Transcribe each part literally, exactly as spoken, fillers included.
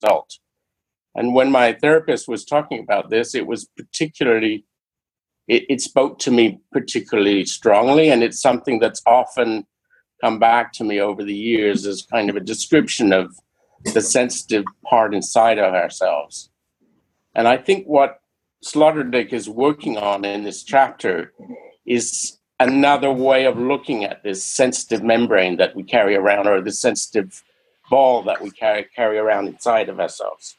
result. And when my therapist was talking about this, it was particularly, it, it spoke to me particularly strongly, and it's something that's often come back to me over the years as kind of a description of the sensitive part inside of ourselves. And I think what Sloterdijk is working on in this chapter is another way of looking at this sensitive membrane that we carry around, or the sensitive ball that we carry, carry around inside of ourselves.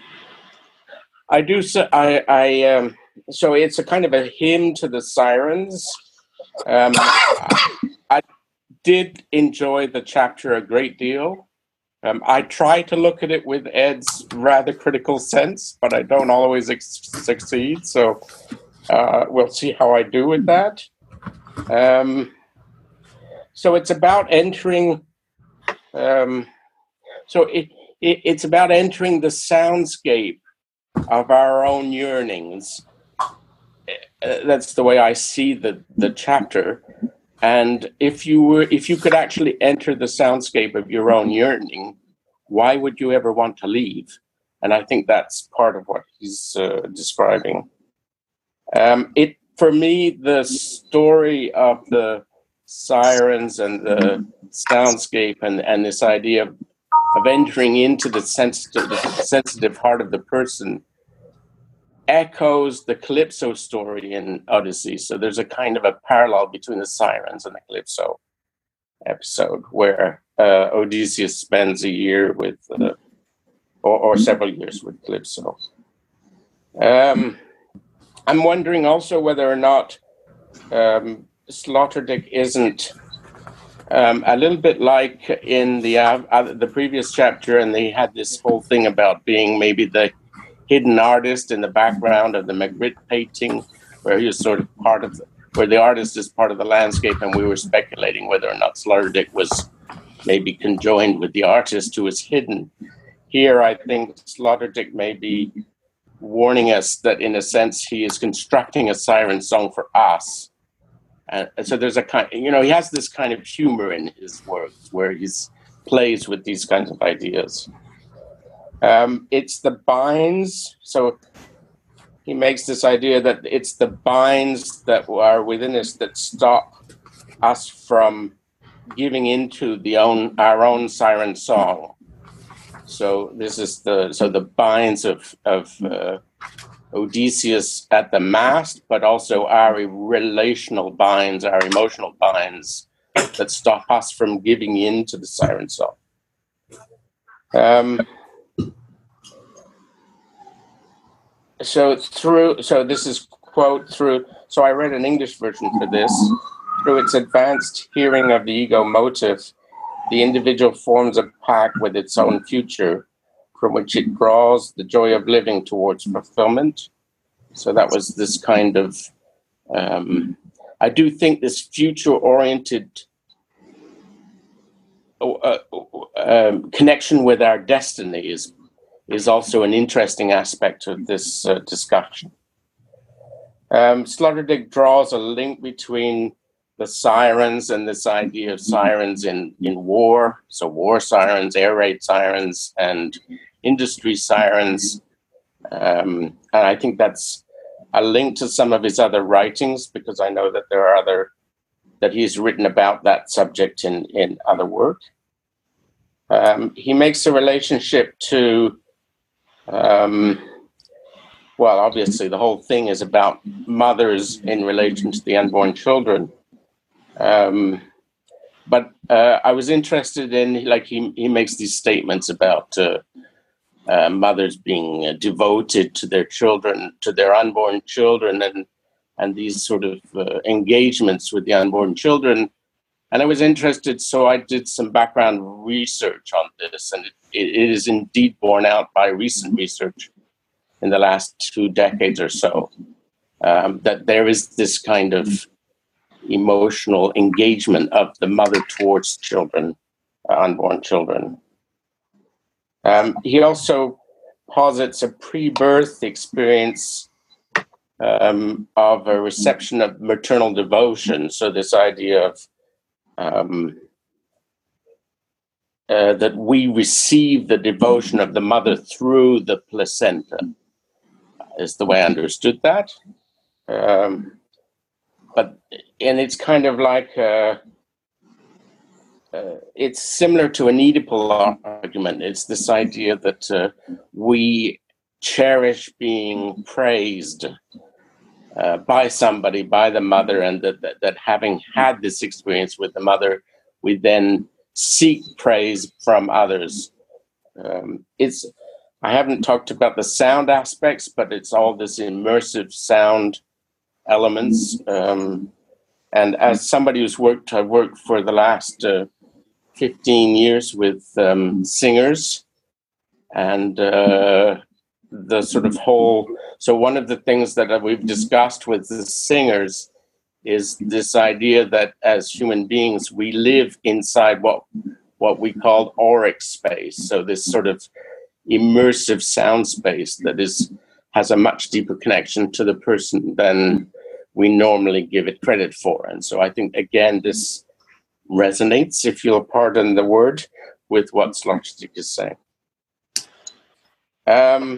I do so, I, I um, so it's a kind of a hymn to the sirens. Um, I, I did enjoy the chapter a great deal. Um, I try to look at it with Ed's rather critical sense, but I don't always ex- succeed. So uh, we'll see how I do with that. Um, so it's about entering. Um, so it, it it's about entering the soundscape of our own yearnings. Uh, that's the way I see the the chapter. And if you were, if you could actually enter the soundscape of your own yearning, why would you ever want to leave? And I think that's part of what he's uh, describing. Um, it, for me, the story of the sirens and the soundscape and, and this idea of, of entering into the sensitive, the sensitive heart of the person echoes the Calypso story in Odyssey. So there's a kind of a parallel between the sirens and the Calypso episode, where uh, Odysseus spends a year with, uh, or, or several years with Calypso. Um, I'm wondering also whether or not um, Sloterdijk isn't um, a little bit like in the uh, uh, the previous chapter, and they had this whole thing about being maybe the hidden artist in the background of the Magritte painting, where he was sort of part of the, where the artist is part of the landscape, and we were speculating whether or not Sloterdijk was maybe conjoined with the artist who is hidden. Here, I think Sloterdijk may be warning us that, in a sense, he is constructing a siren song for us. And so there's a kind, you know, he has this kind of humor in his works where he plays with these kinds of ideas. Um, it's the binds. So he makes this idea that it's the binds that are within us that stop us from giving into the own our own siren song. So this is the so the binds of of uh, Odysseus at the mast, but also our relational binds, our emotional binds that stop us from giving in to the siren song. Um, so through so this is quote through. So I read an English version for this. Through its advanced hearing of the ego motive, the individual forms a pact with its own future, from which it draws the joy of living towards fulfillment. So that was this kind of, um, I do think this future-oriented uh, um, connection with our destiny is, is also an interesting aspect of this uh, discussion. Um, Sloterdijk draws a link between the sirens and this idea of sirens in, in war. So war sirens, air raid sirens, and industry sirens. Um, and I think that's a link to some of his other writings, because I know that there are other, that he's written about that subject in, in other work. Um, he makes a relationship to, um, well, obviously the whole thing is about mothers in relation to the unborn children. Um, but uh, I was interested in, like, he, he makes these statements about uh, uh, mothers being uh, devoted to their children, to their unborn children, and and these sort of uh, engagements with the unborn children. And I was interested, so I did some background research on this, and it, it is indeed borne out by recent research in the last two decades or so, um, that there is this kind of emotional engagement of the mother towards children, uh, unborn children. Um, he also posits a pre-birth experience um, of a reception of maternal devotion. So this idea of um, uh, that we receive the devotion of the mother through the placenta, is the way I understood that. Um, but, and it's kind of like, uh, uh, it's similar to an Oedipal argument. It's this idea that uh, we cherish being praised uh, by somebody, by the mother, and that, that, that having had this experience with the mother, we then seek praise from others. Um, it's, I haven't talked about the sound aspects, but it's all this immersive sound elements. Um, and as somebody who's worked, I've worked for the last uh, fifteen years with um, singers, and uh, the sort of whole, so one of the things that we've discussed with the singers is this idea that as human beings, we live inside what what we call auric space. So this sort of immersive sound space that is has a much deeper connection to the person than we normally give it credit for. And so I think, again, this resonates, if you'll pardon the word, with what Sloterdijk is saying. Um,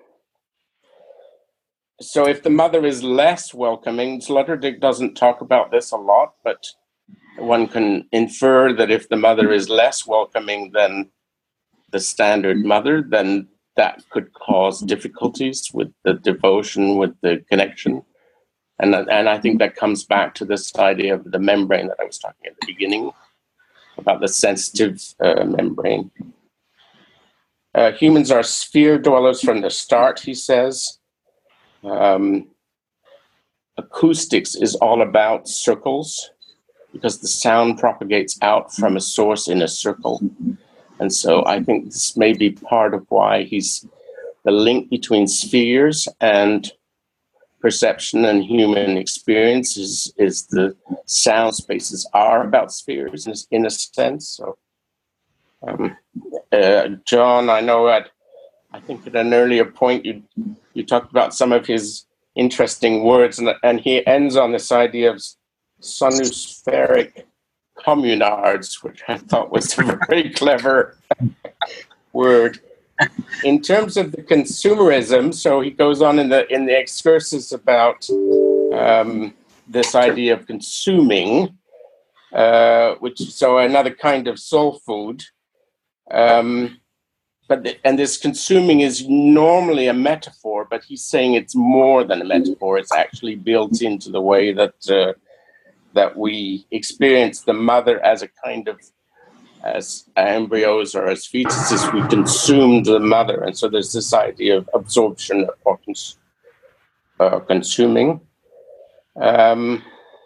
so if the mother is less welcoming, Sloterdijk doesn't talk about this a lot, but one can infer that if the mother is less welcoming than the standard mother, then that could cause difficulties with the devotion, with the connection. And, and I think that comes back to this idea of the membrane that I was talking at the beginning, about the sensitive uh, membrane. Uh, humans are sphere dwellers from the start, he says. Um, acoustics is all about circles, because the sound propagates out from a source in a circle. And so I think this may be part of why he's the link between spheres and perception and human experience is, is the sound spaces are about spheres in, in a sense. So, um, uh, John, I know at, I think at an earlier point you you talked about some of his interesting words, and, and he ends on this idea of sonuspheric communards, which I thought was a very clever word. In terms of the consumerism, so he goes on in the in the excursus about um, this idea of consuming, uh, which so another kind of soul food. Um, but the, and this consuming is normally a metaphor, but he's saying it's more than a metaphor. It's actually built into the way that uh, that we experience the mother as a kind of, as embryos or as fetuses, we consume the mother. And so there's this idea of absorption or cons- uh, consuming. Um,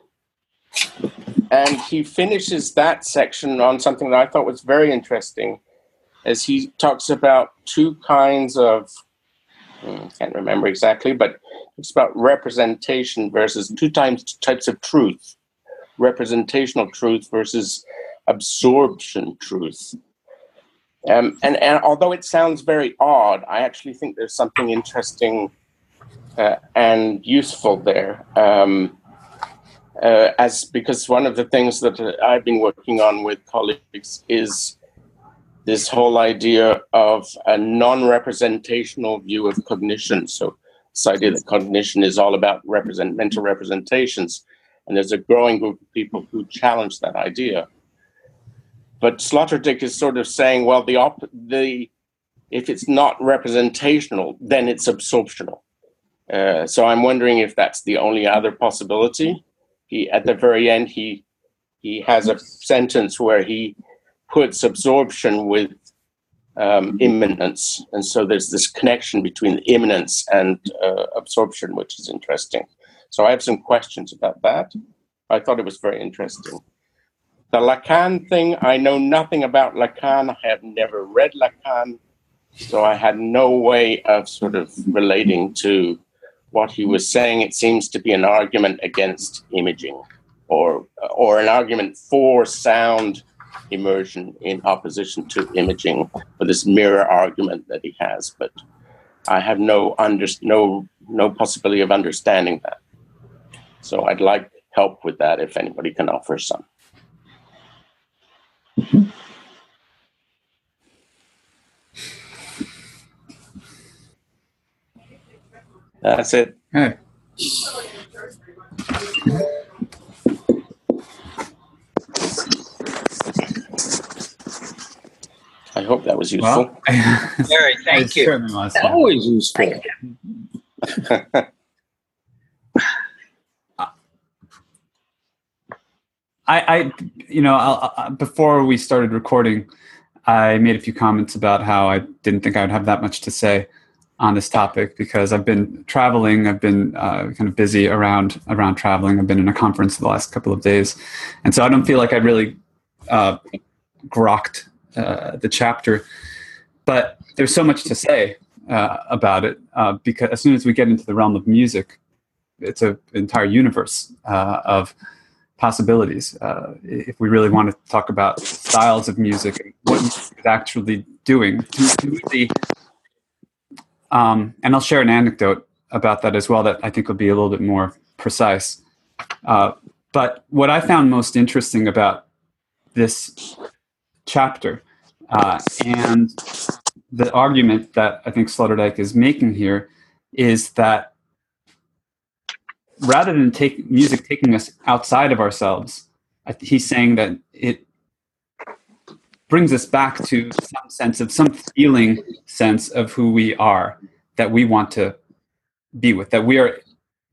and he finishes that section on something that I thought was very interesting, as he talks about two kinds of, I can't remember exactly, but it's about representation versus two times types of truth, representational truth versus absorption truth. Um, and, and although it sounds very odd, I actually think there's something interesting uh, and useful there. Um, uh, as because one of the things that I've been working on with colleagues is this whole idea of a non-representational view of cognition. So this idea that cognition is all about represent mental representations. And there's a growing group of people who challenge that idea. But Sloterdijk is sort of saying, well, the op- the if it's not representational, then it's absorptional. Uh, so I'm wondering if that's the only other possibility. He, at the very end, he he has a sentence where he puts absorption with um, immanence, and so there's this connection between immanence and uh, absorption, which is interesting. So I have some questions about that. I thought it was very interesting. The Lacan thing, I know nothing about Lacan. I have never read Lacan, so I had no way of sort of relating to what he was saying. It seems to be an argument against imaging, or or an argument for sound immersion in opposition to imaging, for this mirror argument that he has. But I have no under, no no possibility of understanding that. So I'd like help with that if anybody can offer some. That's it. Okay. I hope that was useful. Well, Larry, thank it you. certainly was. Always useful. I, I, you know, I'll, I, before we started recording, I made a few comments about how I didn't think I would have that much to say on this topic because I've been traveling. I've been uh, kind of busy around around traveling. I've been in a conference the last couple of days, and so I don't feel like I really uh, grokked uh, the chapter. But there's so much to say uh, about it uh, because as soon as we get into the realm of music, it's an entire universe uh, of possibilities. Uh, if we really want to talk about styles of music and what music is actually doing, to, to me, the, um, and I'll share an anecdote about that as well that I think will be a little bit more precise. Uh, but what I found most interesting about this chapter uh, and the argument that I think Sloterdijk is making here is that rather than take music taking us outside of ourselves, he's saying that it brings us back to some sense of some feeling sense of who we are, that we want to be with, that we are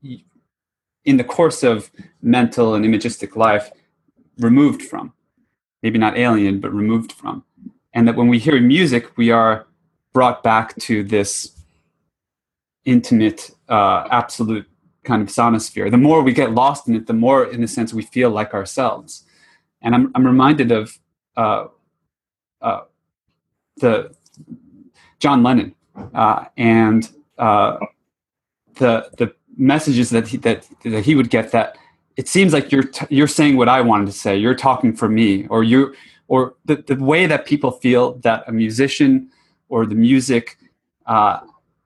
in the course of mental and imagistic life removed from, maybe not alien, but removed from. And that when we hear music, we are brought back to this intimate, uh, absolute kind of sonosphere. The more we get lost in it, the more, in a sense, we feel like ourselves. And I'm I'm reminded of uh, uh, the John Lennon uh, and uh, the the messages that he, that that he would get. That it seems like you're t- you're saying what I wanted to say. You're talking for me, or you, or the the way that people feel that a musician or the music uh,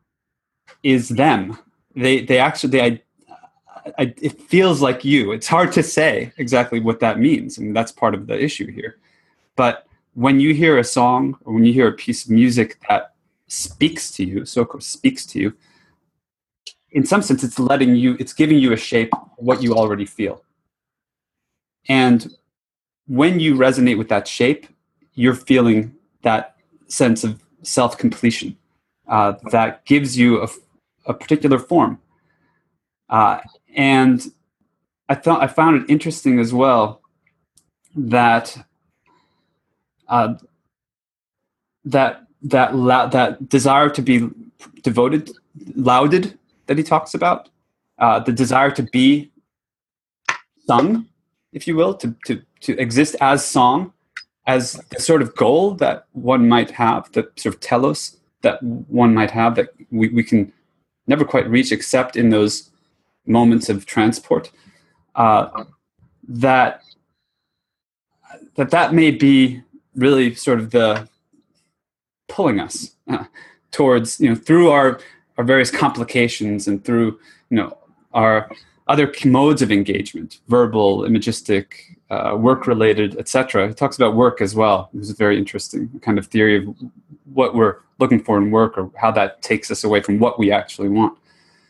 is them. They they actually they. I, it feels like you. It's hard to say exactly what that means, and that's part of the issue here. But when you hear a song or when you hear a piece of music that speaks to you, so speaks to you, in some sense, it's letting you, it's giving you a shape of what you already feel. And when you resonate with that shape, you're feeling that sense of self-completion uh, that gives you a, a particular form. Uh, and I thought I found it interesting as well that uh, that that la- that desire to be devoted, lauded, that he talks about, uh, the desire to be sung, if you will, to to to exist as song, as the sort of goal that one might have, the sort of telos that one might have that we, we can never quite reach except in those moments of transport, uh, that that that may be really sort of the pulling us uh, towards, you know, through our, our various complications and through, you know, our other modes of engagement, verbal, imagistic, uh, work-related, et cetera. He talks about work as well. It was a very interesting kind of theory of what we're looking for in work or how that takes us away from what we actually want.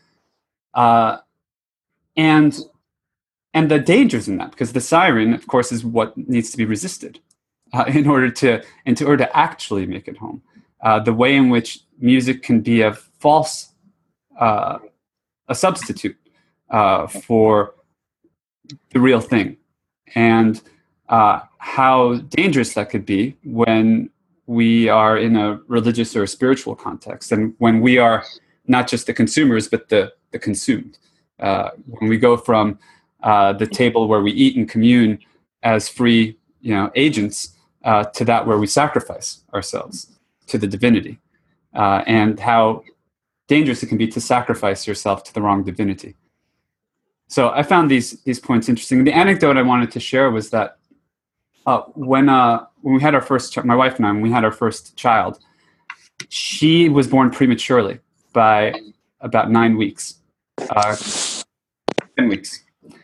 Uh, and and the dangers in that, because the siren, of course, is what needs to be resisted uh, in order to in order to actually make it home. Uh, the way in which music can be a false, uh, a substitute uh, for the real thing, and uh, how dangerous that could be when we are in a religious or a spiritual context, and when we are not just the consumers but the the consumed. Uh, when we go from uh, the table where we eat and commune as free, you know, agents uh, to that where we sacrifice ourselves to the divinity, uh, and how dangerous it can be to sacrifice yourself to the wrong divinity. So I found these these points interesting. The anecdote I wanted to share was that uh, when uh, when we had our first, ch- my wife and I, when we had our first child, she was born prematurely by about nine weeks, uh, ten weeks,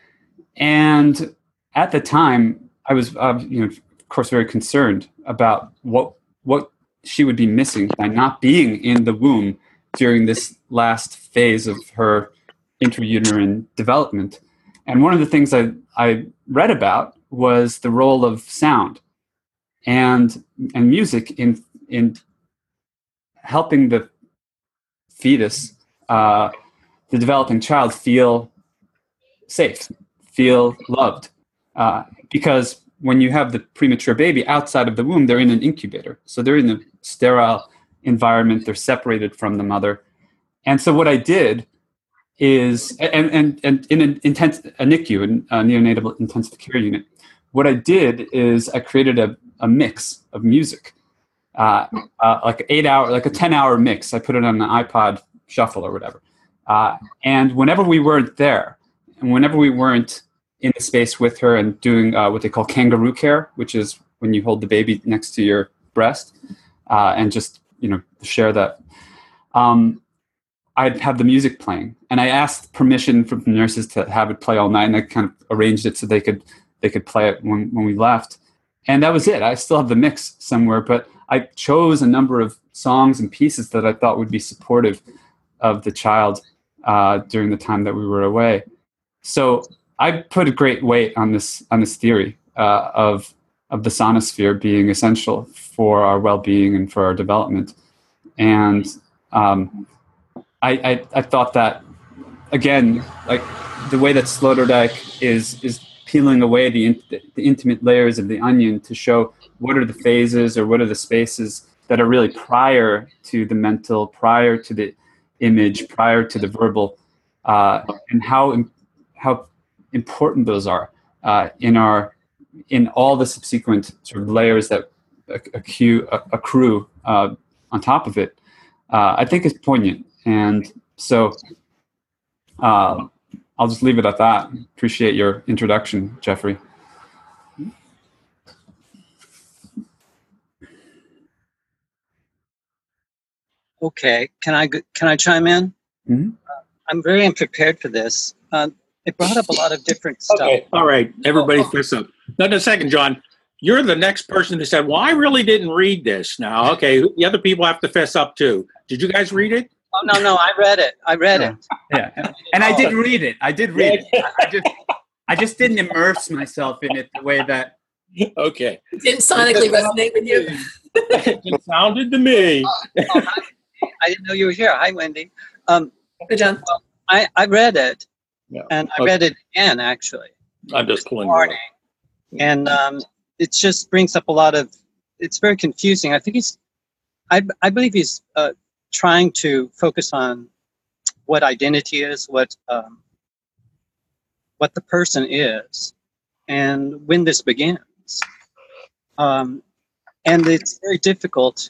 and at the time I was, uh, you know, of course, very concerned about what what she would be missing by not being in the womb during this last phase of her intrauterine development. And one of the things I, I read about was the role of sound and and music in in helping the fetus, uh, the developing child, feel safe, feel loved. Uh, because when you have the premature baby outside of the womb, they're in an incubator. So they're in a sterile environment. They're separated from the mother. And so what I did is, and and, and in an intense, a N I C U, a neonatal intensive care unit, what I did is I created a, a mix of music, uh, uh, like eight hour, like a ten hour mix. I put it on an iPod shuffle or whatever. Uh, and whenever we weren't there, and whenever we weren't in the space with her and doing uh, what they call kangaroo care, which is when you hold the baby next to your breast uh, and just, you know, share that, um, I'd have the music playing. And I asked permission from the nurses to have it play all night, and I kind of arranged it so they could they could play it when, when we left. And that was it. I still have the mix somewhere, but I chose a number of songs and pieces that I thought would be supportive of the child uh, during the time that we were away. So I put a great weight on this on this theory uh, of of the sonosphere being essential for our well-being and for our development. And um, I, I I thought that, again, like the way that Sloterdijk is is peeling away the in, the intimate layers of the onion to show what are the phases or what are the spaces that are really prior to the mental, prior to the image, prior to the verbal, uh, and how how important those are uh, in our in all the subsequent sort of layers that accrue, accrue uh, on top of it. Uh, I think is poignant, and so uh, I'll just leave it at that. Appreciate your introduction, Jeffrey. Okay, can I can I chime in? Mm-hmm. Uh, I'm very unprepared for this. Uh, it brought up a lot of different stuff. Okay, all right, everybody fix up. No, no, second, John. You're the next person who said, well, I really didn't read this. Now, okay, the other people have to fess up too. Did you guys read it? Oh, no, no, I read it. I read yeah. it. Yeah, and I did read it. I did read it. I just, I just didn't immerse myself in it the way that. Okay. It didn't sonically resonate with you? It sounded to me. Oh, hi. I didn't know you were here. Hi, Wendy. Um, Good, John. Well, I, I read it, Yeah. and I Okay. read it again, actually. I'm just pulling. Morning. And um, it just brings up a lot of, it's very confusing. I think he's, I, I believe he's uh, trying to focus on what identity is, what um, what the person is, and when this begins. Um, and it's very difficult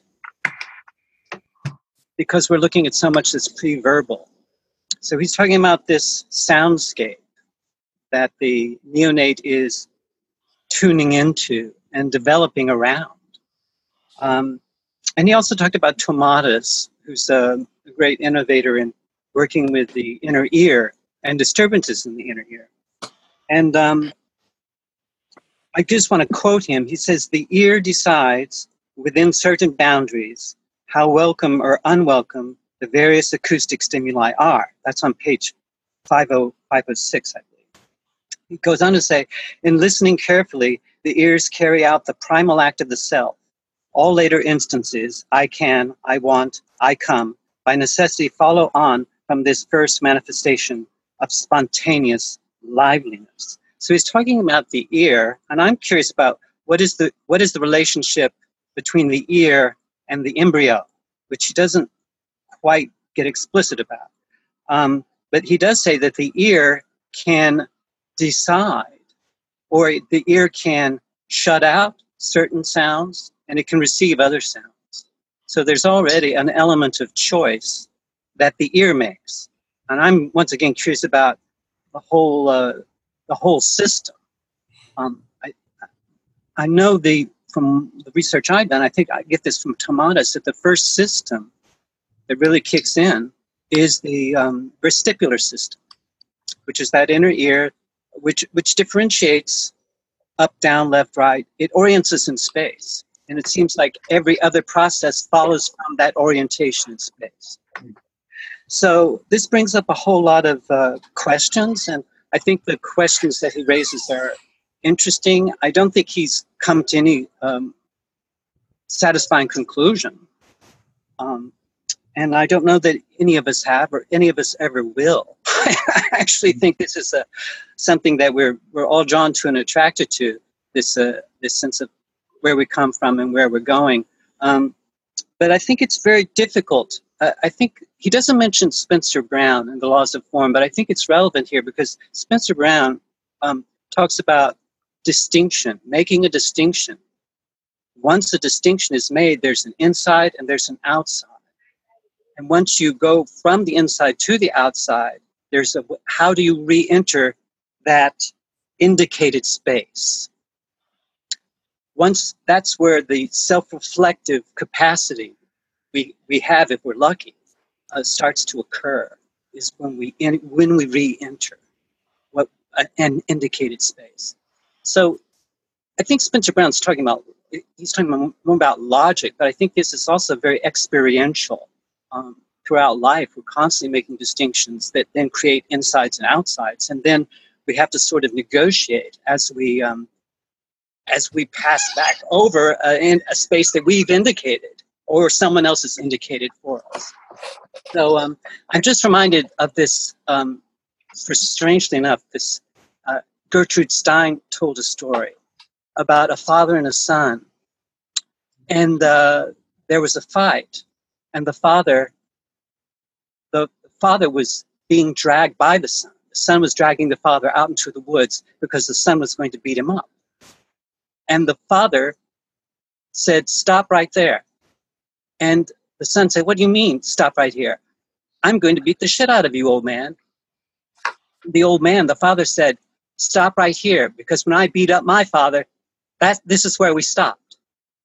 because we're looking at so much that's pre-verbal. So he's talking about this soundscape that the neonate is tuning into and developing around. Um, and he also talked about Tomatis, who's a, a great innovator in working with the inner ear and disturbances in the inner ear. And um, I just want to quote him. He says, the ear decides within certain boundaries how welcome or unwelcome the various acoustic stimuli are. That's on page five oh six, I believe. He goes on to say, in listening carefully, the ears carry out the primal act of the self. All later instances, I can, I want, I come, by necessity follow on from this first manifestation of spontaneous liveliness. So he's talking about the ear, and I'm curious about what is the what is the relationship between the ear and the embryo, which he doesn't quite get explicit about. Um, but he does say that the ear can decide, or the ear can shut out certain sounds, and it can receive other sounds. So there's already an element of choice that the ear makes. And I'm once again curious about the whole uh, the whole system. Um, I I know the from the research I've done, I think I get this from Tomatis, that the first system that really kicks in is the um, vestibular system, which is that inner ear, which which differentiates up, down, left, right. It orients us in space. And it seems like every other process follows from that orientation in space. So this brings up a whole lot of uh, questions, and I think the questions that he raises are interesting. I don't think he's come to any um, satisfying conclusion. Um, and I don't know that any of us have or any of us ever will. I actually think this is a, something that we're we're all drawn to and attracted to, this, uh, this sense of where we come from and where we're going. Um, but I think it's very difficult. Uh, I think he doesn't mention Spencer Brown and the laws of form, but I think it's relevant here because Spencer Brown um, talks about distinction, making a distinction. Once a distinction is made, there's an inside and there's an outside. And once you go from the inside to the outside, there's a, how do you re-enter that indicated space? Once that's where the self-reflective capacity we, we have, if we're lucky, uh, starts to occur, is when we in, when we re-enter what uh, an indicated space. So I think Spencer Brown's talking about, he's talking more about logic, but I think this is also very experiential. Um, throughout life, we're constantly making distinctions that then create insides and outsides, and then we have to sort of negotiate as we um, as we pass back over uh, in a space that we've indicated or someone else has indicated for us. So um, I'm just reminded of this, um, for strangely enough, this uh, Gertrude Stein told a story about a father and a son, and uh, there was a fight, and the father, the father was being dragged by the son. The son was dragging the father out into the woods because the son was going to beat him up. And the father said, "Stop right there." And the son said, "What do you mean, stop right here? I'm going to beat the shit out of you, old man." The old man, the father said, "Stop right here, because when I beat up my father, that this is where we stopped."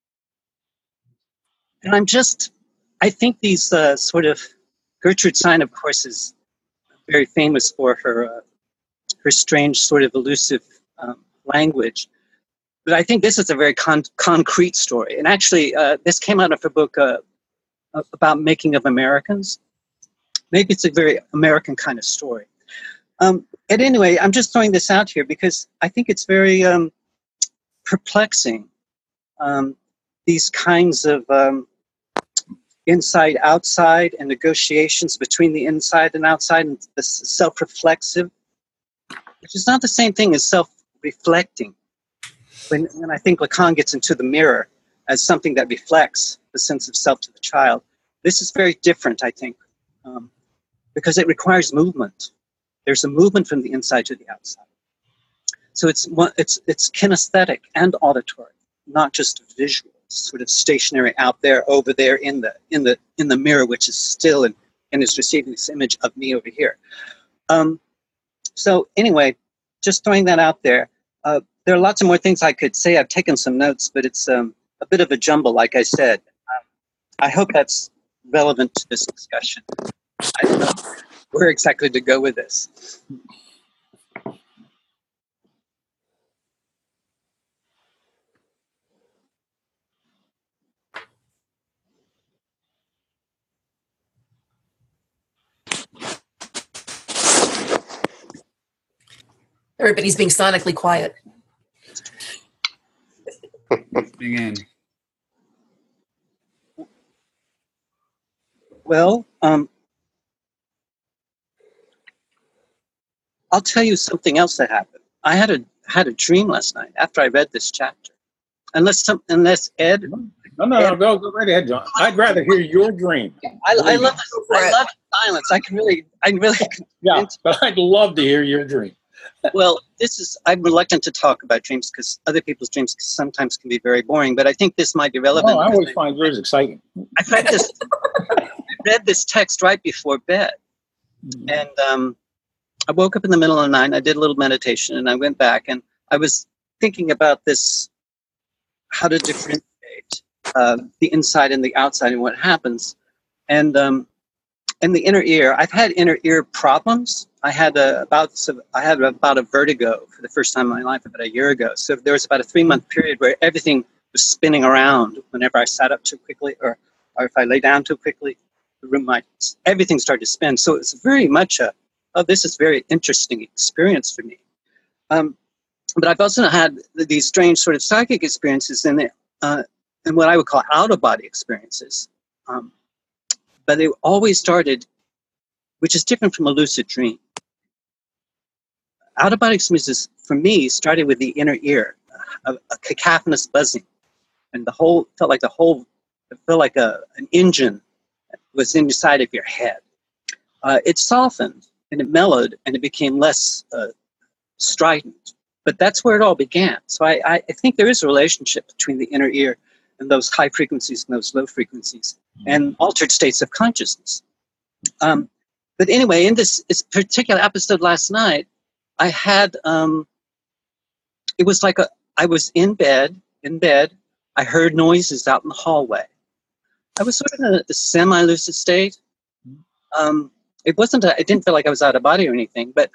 And I'm just, I think these uh, sort of, Gertrude Stein, of course, is very famous for her, uh, her strange sort of elusive um, language. But I think this is a very con- concrete story. And actually, uh, this came out of her book uh, about Making of Americans. Maybe it's a very American kind of story. Um, and anyway, I'm just throwing this out here because I think it's very um, perplexing, um, these kinds of um, inside-outside and negotiations between the inside and outside, and the self-reflexive, which is not the same thing as self-reflecting. When, when I think Lacan gets into the mirror as something that reflects the sense of self to the child, this is very different, I think, um, because it requires movement. There's a movement from the inside to the outside. So it's it's it's kinesthetic and auditory, not just visual, sort of stationary out there, over there in the in the in the mirror, which is still and, and is receiving this image of me over here. Um, so anyway, just throwing that out there. Uh, there are lots of more things I could say. I've taken some notes, but it's um, a bit of a jumble, like I said. Um, I hope that's relevant to this discussion. I don't know where exactly to go with this. Everybody's being sonically quiet. Begin. Well, um, I'll tell you something else that happened. I had a had a dream last night after I read this chapter. Unless some, unless Ed. No, no, no, go, go right ahead, John. I'd rather hear your dream. I, I love this, I love silence. I can really, I really. Yeah, but I'd love to hear your dream. Well, this is, I'm reluctant to talk about dreams because other people's dreams sometimes can be very boring, but I think this might be relevant. Oh, I always find yours exciting. I read this, I read this text right before bed. Mm-hmm. And um, I woke up in the middle of the night and I did a little meditation and I went back and I was thinking about this, how to differentiate uh, the inside and the outside and what happens. And um, in the inner ear, I've had inner ear problems. I had a, about so I had about a vertigo for the first time in my life about a year ago. So there was about a three month period where everything was spinning around whenever I sat up too quickly or, or if I lay down too quickly. the room might, everything started to spin. So it's very much a, oh, this is a very interesting experience for me. Um, but I've also had these strange sort of psychic experiences and, uh, and what I would call out-of-body experiences. Um, but they always started, which is different from a lucid dream. Out-of-body experiences, for me, started with the inner ear, a, a cacophonous buzzing. And the whole, felt like the whole, it felt like a, an engine was inside of your head. Uh, it softened and it mellowed and it became less uh, strident. But that's where it all began. So I, I think there is a relationship between the inner ear and those high frequencies and those low frequencies and altered states of consciousness. Um, but anyway, in this, this particular episode last night, I had, um, it was like a, I was in bed, in bed, I heard noises out in the hallway. I was sort of in a, a semi-lucid state. Um, it wasn't, a, it didn't feel like I was out of body or anything, but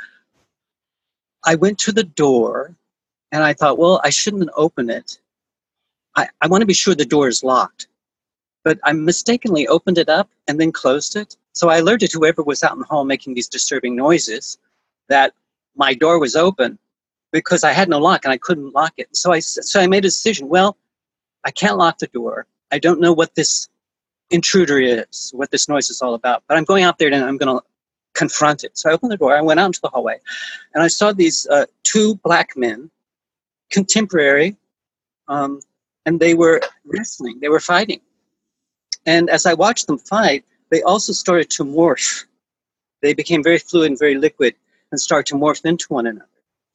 I went to the door and I thought, well, I shouldn't open it. I, I want to be sure the door is locked. But I mistakenly opened it up and then closed it. So I alerted whoever was out in the hall making these disturbing noises that my door was open because I had no lock and I couldn't lock it. So I, so I made a decision, well, I can't lock the door. I don't know what this intruder is, what this noise is all about, but I'm going out there and I'm going to confront it. So I opened the door, I went out into the hallway, and I saw these uh, two black men, contemporary, um, and they were wrestling, they were fighting. And as I watched them fight, they also started to morph. They became very fluid and very liquid and started to morph into one another.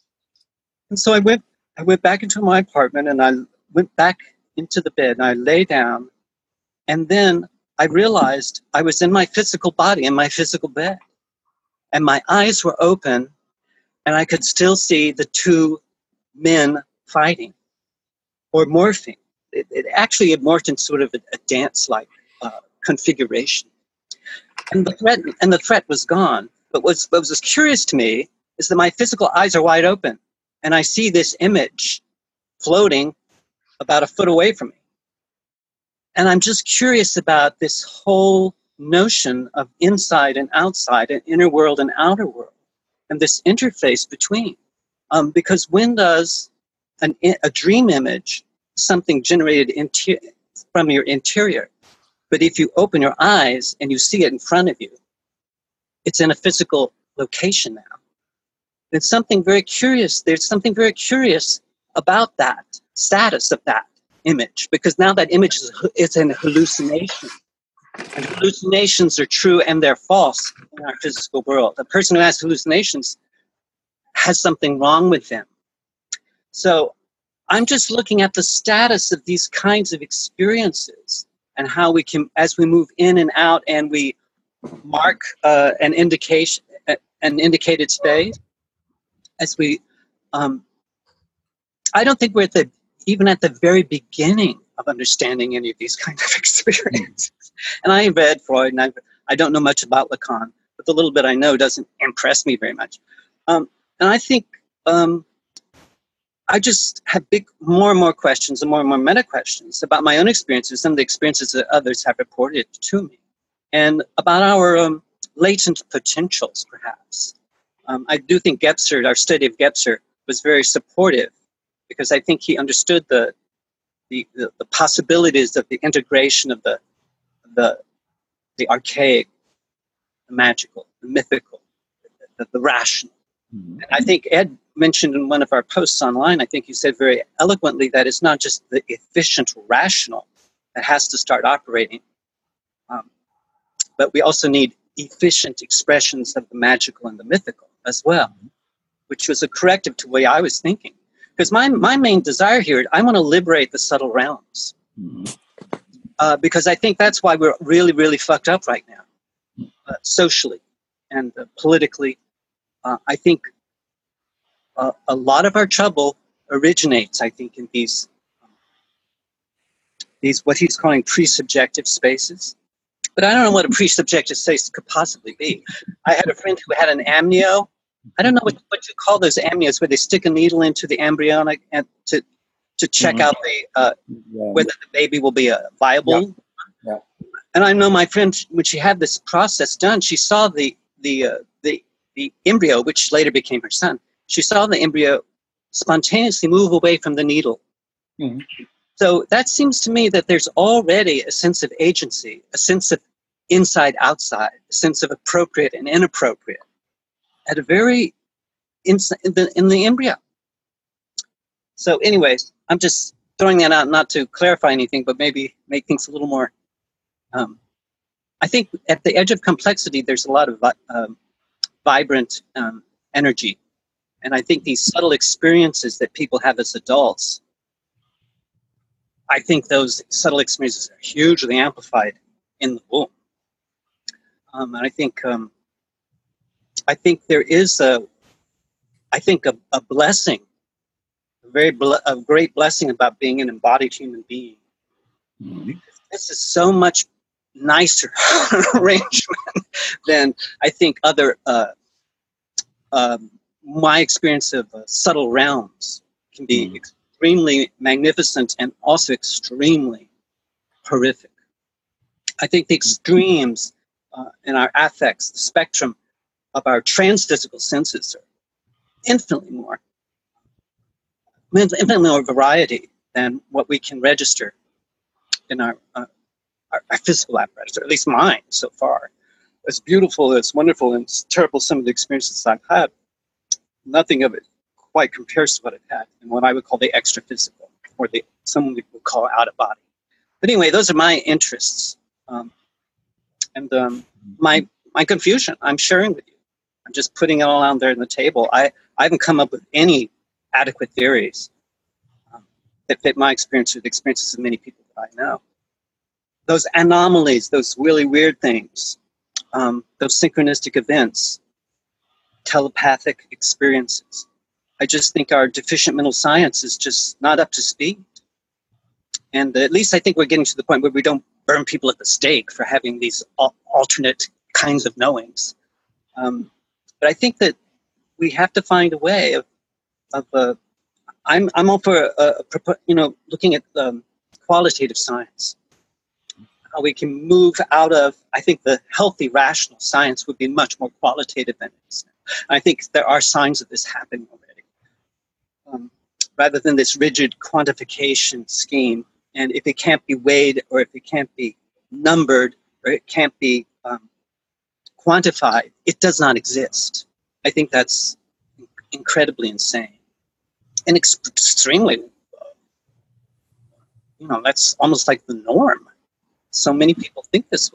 And so I went, I went back into my apartment and I went back into the bed and I lay down, and then I realized I was in my physical body, in my physical bed. And my eyes were open, and I could still see the two men fighting or morphing. It, it actually had morphed into sort of a, a dance-like uh, configuration. And the threat and the threat was gone. But what's, what was curious to me is that my physical eyes are wide open, and I see this image floating about a foot away from me. And I'm just curious about this whole notion of inside and outside, and inner world and outer world, and this interface between. Um, because when does an, a dream image, something generated inter- from your interior, but if you open your eyes and you see it in front of you, it's in a physical location now. It's something very curious. There's something very curious about that status of that image, because now that image is, is an hallucination. And hallucinations are true and they're false in our physical world. A person who has hallucinations has something wrong with them. So I'm just looking at the status of these kinds of experiences and how we can, as we move in and out and we mark uh, an indication, an indicated space, as we, um, I don't think we're at the, even at the very beginning of understanding any of these kinds of experiences. And I read Freud, and I, I don't know much about Lacan, but the little bit I know doesn't impress me very much. Um, and I think um, I just have big, more and more questions and more and more meta questions about my own experiences, some of the experiences that others have reported to me, and about our um, latent potentials, perhaps. Um, I do think Gebser, our study of Gebser, was very supportive, because I think he understood the the, the, the possibilities of the integration of the the the archaic, the magical, the mythical, the, the rational. Mm-hmm. And I think Ed mentioned in one of our posts online, I think you said very eloquently that it's not just the efficient rational that has to start operating, um, but we also need efficient expressions of the magical and the mythical as well, mm-hmm. which was a corrective to the way I was thinking. Because my, my main desire here, I want to liberate the subtle realms. Mm-hmm. Uh, because I think that's why we're really, really fucked up right now, uh, socially and uh, politically. Uh, I think uh, a lot of our trouble originates, I think, in these, um, these what he's calling pre-subjective spaces. But I don't know what a pre-subjective space could possibly be. I had a friend who had an amnio. I don't know what, what you call those amnios, where they stick a needle into the embryonic and to to check mm-hmm. out the uh, yeah. whether the baby will be a viable. Yeah. Yeah. and I know my friend, when she had this process done, she saw the the uh, the the embryo, which later became her son. She saw the embryo spontaneously move away from the needle. Mm-hmm. So that seems to me that there's already a sense of agency, a sense of inside outside, a sense of appropriate and inappropriate at a very in, in the in the embryo. So, anyways, I'm just throwing that out not to clarify anything, but maybe make things a little more. Um, I think at the edge of complexity, there's a lot of um, vibrant um, energy. And I think these subtle experiences that people have as adults, I think those subtle experiences are hugely amplified in the womb. Um, and I think um, I think there is a, I think a, a blessing, a very ble- a great blessing about being an embodied human being. Mm-hmm. This is so much nicer arrangement than I think other. Uh, um, my experience of uh, subtle realms can be mm. extremely magnificent and also extremely horrific. I think the extremes uh, in our affects, the spectrum of our transphysical senses are infinitely more, infinitely more variety than what we can register in our, uh, our, our physical apparatus, or at least mine so far. It's beautiful, it's wonderful, and it's terrible some of the experiences I've had. Nothing of it quite compares to what I've had in what I would call the extra physical, or the someone would call out of body. But anyway, those are my interests, um, and um, my my confusion. I'm sharing with you. I'm just putting it all out there on the table. I, I haven't come up with any adequate theories um, that fit my experience or the experiences of many people that I know. Those anomalies, those really weird things, um, those synchronistic events, telepathic experiences. I just think our deficient mental science is just not up to speed. And at least I think we're getting to the point where we don't burn people at the stake for having these al- alternate kinds of knowings. Um, but I think that we have to find a way of, of uh, I'm I'm all for, uh, you know, looking at um, qualitative science. How we can move out of, I think the healthy, rational science would be much more qualitative than it is. I think there are signs of this happening already. Um, rather than this rigid quantification scheme, and if it can't be weighed, or if it can't be numbered, or it can't be um, quantified, it does not exist. I think that's incredibly insane. And ex- extremely, you know, that's almost like the norm. So many people think this way.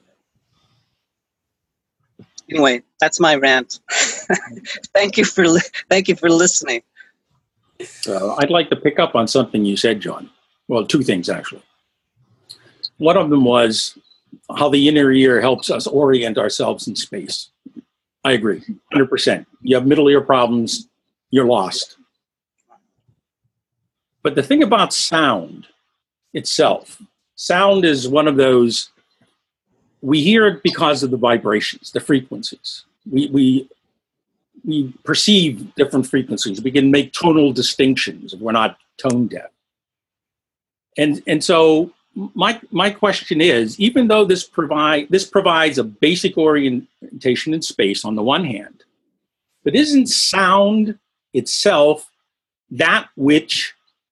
Anyway, that's my rant. Thank you for li- thank you for listening. Uh, I'd like to pick up on something you said, John. Well, two things actually. One of them was how the inner ear helps us orient ourselves in space. I agree, one hundred percent. You have middle ear problems, you're lost. But the thing about sound itself, sound is one of those, we hear it because of the vibrations, the frequencies. We we we perceive different frequencies. We can make tonal distinctions if we're not tone deaf. And and so my my question is, even though this provide this provides a basic orientation in space on the one hand, but isn't sound itself that which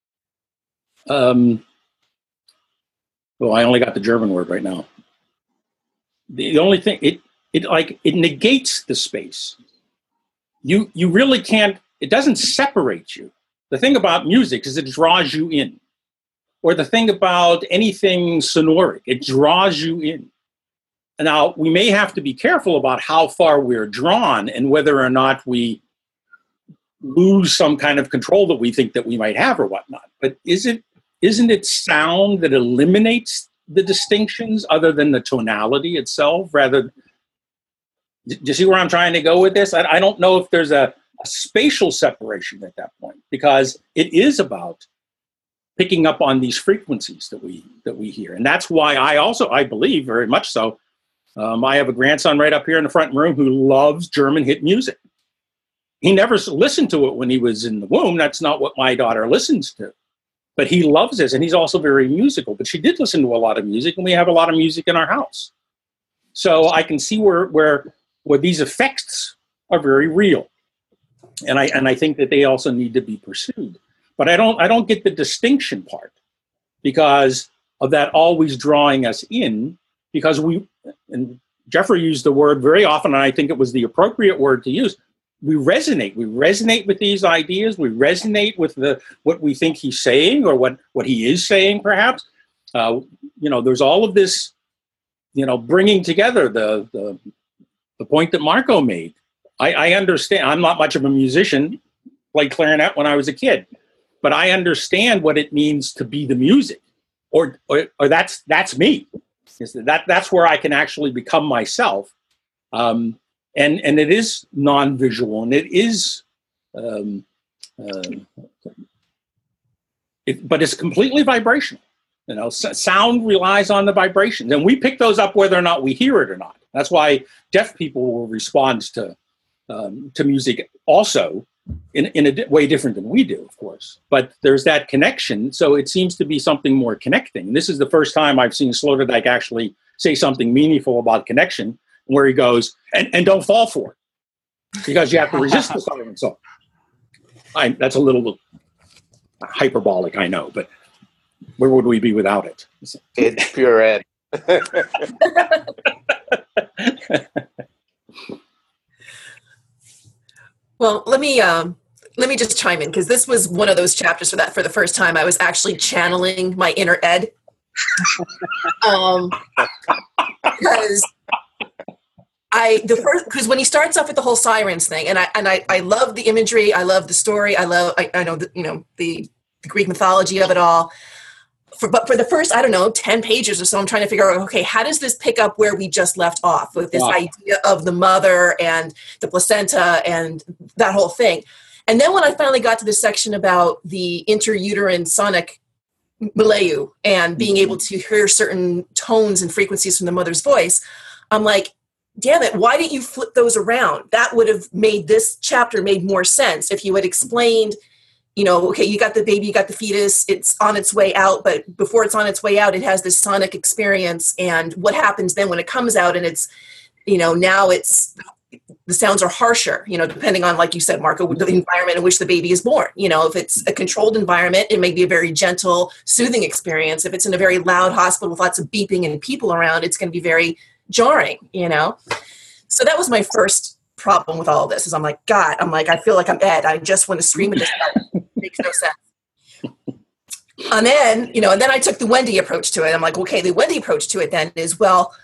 um well, I only got the German word right now. The only thing, it it like it negates the space. You you really can't, it doesn't separate you. The thing about music is it draws you in. Or the thing about anything sonoric, it draws you in. And now, we may have to be careful about how far we're drawn and whether or not we lose some kind of control that we think that we might have or whatnot. But is it Isn't it sound that eliminates the distinctions other than the tonality itself? Rather, do you see where I'm trying to go with this? I, I don't know if there's a, a spatial separation at that point, because it is about picking up on these frequencies that we that we hear, and that's why I also I believe very much so. Um, I have a grandson right up here in the front room who loves German hit music. He never listened to it when he was in the womb. That's not what my daughter listens to. but he loves this, and he's also very musical. But she did listen to a lot of music, and we have a lot of music in our house. So I can see where where where these effects are very real, and I and I think that they also need to be pursued. But I don't I don't get the distinction part, because of that always drawing us in, because we, and Jeffrey used the word very often, and I think it was the appropriate word to use. We resonate. We resonate with these ideas. We resonate with the what we think he's saying, or what, what he is saying, perhaps. Uh, you know, there's all of this, you know, bringing together the the, the point that Marco made. I, I understand. I'm not much of a musician. Played clarinet when I was a kid, but I understand what it means to be the music, or or, or that's that's me. Is that that's where I can actually become myself. Um, And and it is non-visual, and it is, um, uh, it, but it's completely vibrational. You know, S- sound relies on the vibrations, and we pick those up whether or not we hear it or not. That's why deaf people will respond to um, to music also in in a di- way different than we do, of course. But there's that connection, so it seems to be something more connecting. And this is the first time I've seen Sloterdijk actually say something meaningful about connection, where he goes, and, and don't fall for it, because you have to resist the siren song. I, that's a little hyperbolic, I know, but where would we be without it? It's pure ed. Well, let me um, let me just chime in, because this was one of those chapters for that for the first time I was actually channeling my inner Ed. um, because I the first because when he starts off with the whole sirens thing, and I and I, I love the imagery, I love the story, I love I, I know the, you know the, the Greek mythology of it all. For, but for the first, I don't know, ten pages or so, I'm trying to figure out, okay, how does this pick up where we just left off with this wow. idea of the mother and the placenta and that whole thing? And then when I finally got to the section about the interuterine sonic milieu and being able to hear certain tones and frequencies from the mother's voice, I'm like, damn it, why didn't you flip those around? That would have made this chapter made more sense if you had explained, you know, okay, you got the baby, you got the fetus, it's on its way out, but before it's on its way out, it has this sonic experience, and what happens then when it comes out, and it's, you know, now it's, the sounds are harsher, you know, depending on, like you said, Marco, the environment in which the baby is born. You know, if it's a controlled environment, it may be a very gentle, soothing experience. If it's in a very loud hospital with lots of beeping and people around, it's going to be very jarring, you know? So that was my first problem with all of this, is I'm like, God, I'm like, I feel like I'm Ed. I just want to scream at this guy. It makes no sense. And then, you know, and then I took the Wendy approach to it. I'm like, okay, the Wendy approach to it then is, well,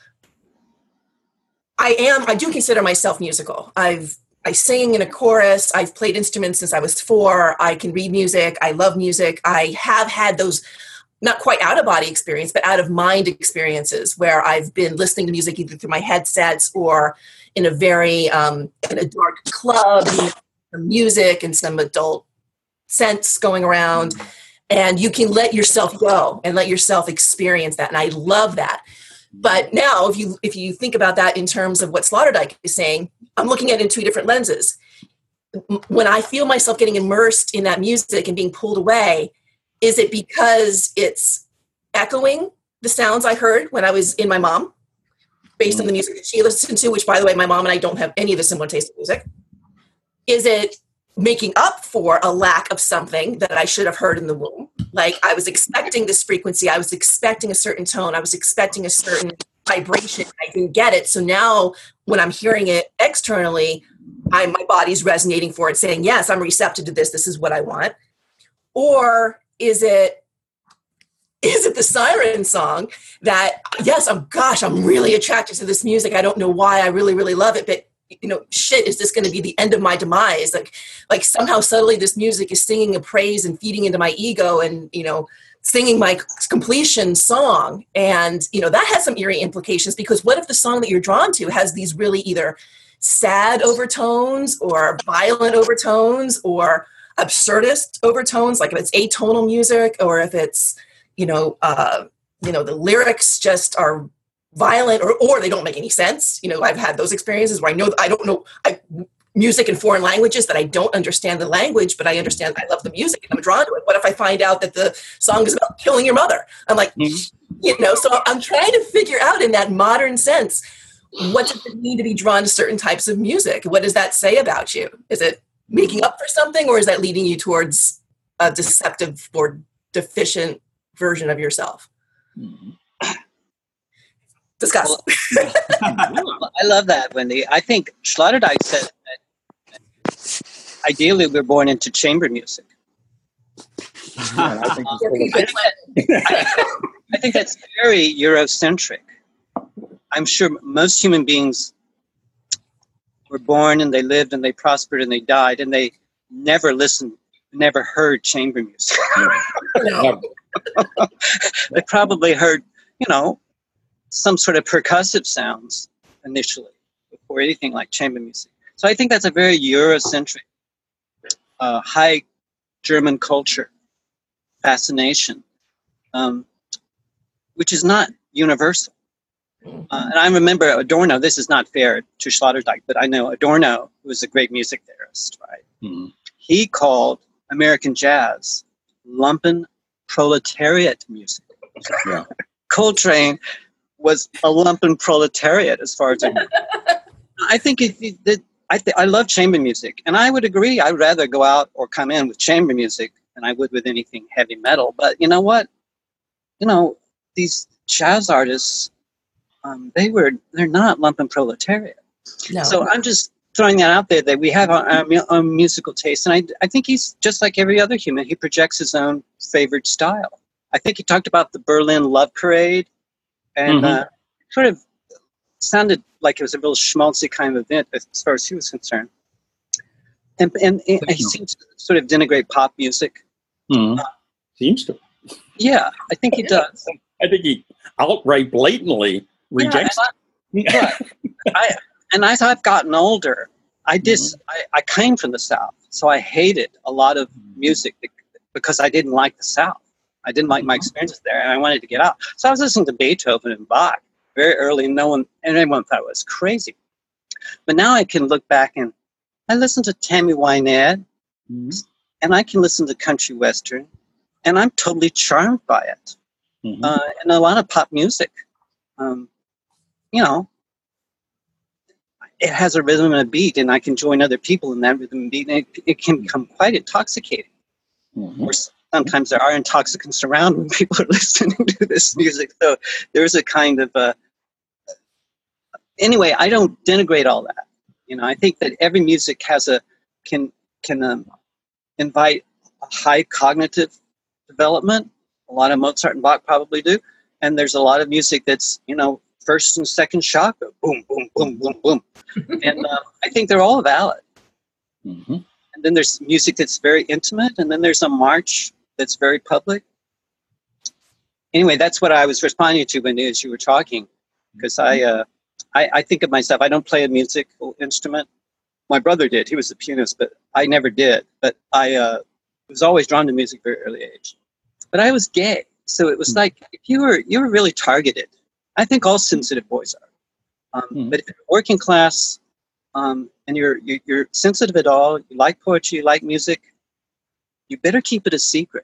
I am, I do consider myself musical. I've, I sing in a chorus. I've played instruments since I was four. I can read music. I love music. I have had those, not quite out of body experience, but out of mind experiences where I've been listening to music either through my headsets or in a very, um, in a dark club, you know, some music and some adult scents going around. And you can let yourself go and let yourself experience that. And I love that. But now if you, if you think about that in terms of what Sloterdijk is saying, I'm looking at it in two different lenses. When I feel myself getting immersed in that music and being pulled away, is it because it's echoing the sounds I heard when I was in my mom, based on the music that she listened to, which, by the way, my mom and I don't have any of the similar taste in music? Is it making up for a lack of something that I should have heard in the womb? Like, I was expecting this frequency, I was expecting a certain tone, I was expecting a certain vibration, I didn't get it. So now when I'm hearing it externally, I, my body's resonating for it, saying, yes, I'm receptive to this, this is what I want. Or is it is it the siren song that, yes, I'm, gosh, I'm really attracted to this music. I don't know why, I really, really love it, but, you know, shit, is this going to be the end of my demise? Like, like somehow subtly this music is singing a praise and feeding into my ego and, you know, singing my completion song. And, you know, that has some eerie implications, because what if the song that you're drawn to has these really either sad overtones or violent overtones or absurdist overtones, like if it's atonal music, or if it's, you know, uh, you know, the lyrics just are violent, or, or they don't make any sense. You know, I've had those experiences where I know, I don't know, I music in foreign languages that I don't understand the language, but I understand I love the music and I'm drawn to it. What if I find out that the song is about killing your mother? I'm like, mm-hmm. you know, so I'm trying to figure out in that modern sense, what does it mean to be drawn to certain types of music? What does that say about you? Is it making up for something, or is that leading you towards a deceptive or deficient version of yourself? Mm-hmm. Discuss. Well, I love that, Wendy. I think Sloterdijk said that ideally we're born into chamber music. Yeah, I, think um, I, think that, I think that's very Eurocentric. I'm sure most human beings were born and they lived and they prospered and they died and they never listened, never heard chamber music. No. They probably heard, you know, some sort of percussive sounds initially before anything like chamber music. So I think that's a very Eurocentric, uh, high German culture fascination, um, which is not universal. Uh, and I remember Adorno, this is not fair to Sloterdijk, but I know Adorno, who was a great music theorist, right? Mm-hmm. He called American jazz lumpen proletariat music. Yeah. Coltrane was a lumpen proletariat as far as I know. I think it, it, it, I, th- I love chamber music, and I would agree I'd rather go out or come in with chamber music than I would with anything heavy metal. But you know what? You know, these jazz artists, um, they were, they're not lumpen proletariat. No. So I'm just throwing that out there that we have our, our, our musical taste, and I, I think he's just like every other human. He projects his own favored style. I think he talked about the Berlin Love Parade, and mm-hmm. uh, sort of sounded like it was a real schmaltzy kind of event as far as he was concerned. And, and, and he seems to sort of denigrate pop music. Mm-hmm. Uh, seems to. Yeah, I think he does. I think he outright blatantly rejects yeah, and I, I, and as I've gotten older, I dis, mm-hmm. I, I came from the South, so I hated a lot of music because I didn't like the South. I didn't like my experiences there, and I wanted to get out. So I was listening to Beethoven and Bach very early, and no one, and everyone thought it was crazy. But now I can look back and I listen to Tammy Wynette, mm-hmm. and I can listen to country western, and I'm totally charmed by it. Mm-hmm. Uh, and a lot of pop music, um, you know, it has a rhythm and a beat, and I can join other people in that rhythm and beat, and it, it can become quite intoxicating. Mm-hmm. Or sometimes there are intoxicants around when people are listening to this music. So there's a kind of a... Anyway, I don't denigrate all that. You know, I think that every music has a... can can um, invite a high cognitive development. A lot of Mozart and Bach probably do. And there's a lot of music that's, you know, first and second chakra. Boom, boom, boom, boom, boom. And uh, I think they're all valid. Mm-hmm. And then there's music that's very intimate, and then there's a march that's very public. Anyway, that's what I was responding to when as you were talking, because I, uh, I I think of myself, I don't play a musical instrument. My brother did. He was a pianist, but I never did. But I uh, was always drawn to music very early age. But I was gay, so it was like if you were you were really targeted. I think all sensitive boys are. Um, mm-hmm. But if you're working class, um, and you're, you're you're sensitive at all, you like poetry, you like music, you better keep it a secret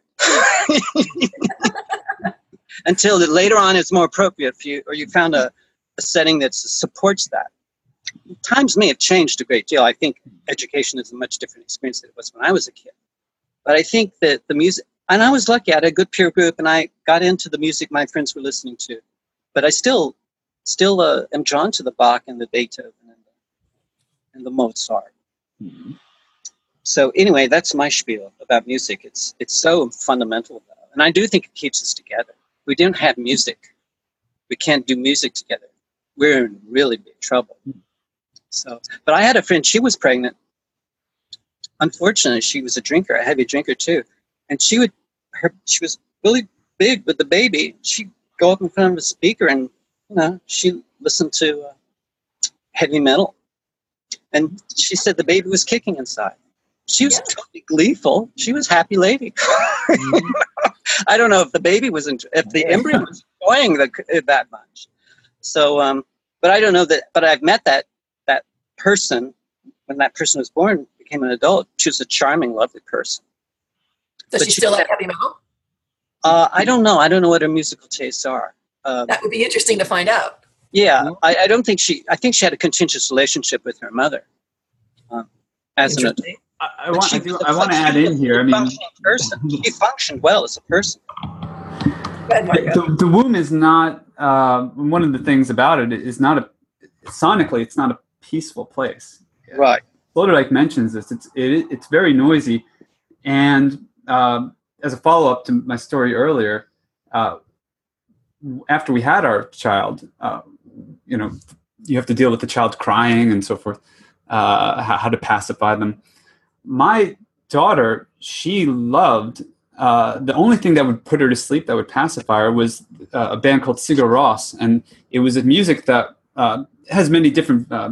until later on it's more appropriate for you, or you found a, a setting that supports that. Times may have changed a great deal. I think education is a much different experience than it was when I was a kid. But I think that the music, and I was lucky, I had a good peer group, and I got into the music my friends were listening to. But I still, still uh, am drawn to the Bach and the Beethoven and the, and the Mozart. Mm-hmm. So anyway, that's my spiel about music. It's it's so fundamental, and I do think it keeps us together. If we didn't have music, we can't do music together. We're in really big trouble. So, but I had a friend. She was pregnant. Unfortunately, she was a drinker, a heavy drinker too, and she would her she was really big with the baby. She'd go up in front of a speaker, and you know, she listened to uh, heavy metal, and she said the baby was kicking inside. She was yeah. totally gleeful. She was a happy lady. Mm-hmm. I don't know if the baby was, in, if the embryo was enjoying the, that much. So, um, but I don't know that. But I've met that that person when that person was born, became an adult, she was a charming, lovely person. Does But she she still said- have heavy metal? Uh, I don't know. I don't know what her musical tastes are. Um, That would be interesting to find out. yeah, I, I don't think she. I think she had a contentious relationship with her mother. Um, as an adult. Interesting. I, I But want, she I, do, was a I want to fun- add she in was here. I a mean, functioning person. She functioned well as a person. Go ahead, Mario. the, the womb is not uh, one of the things about it is not a sonically. It's not a peaceful place. Right. Sloterdijk mentions this. It's it, it's very noisy, and uh, as a follow up to my story earlier, uh, after we had our child, uh, you know, you have to deal with the child crying and so forth. Uh, how, how to pacify them. My daughter, she loved. Uh, the only thing that would put her to sleep, that would pacify her, was uh, a band called Sigur Rós, and it was a music that uh, has many different uh,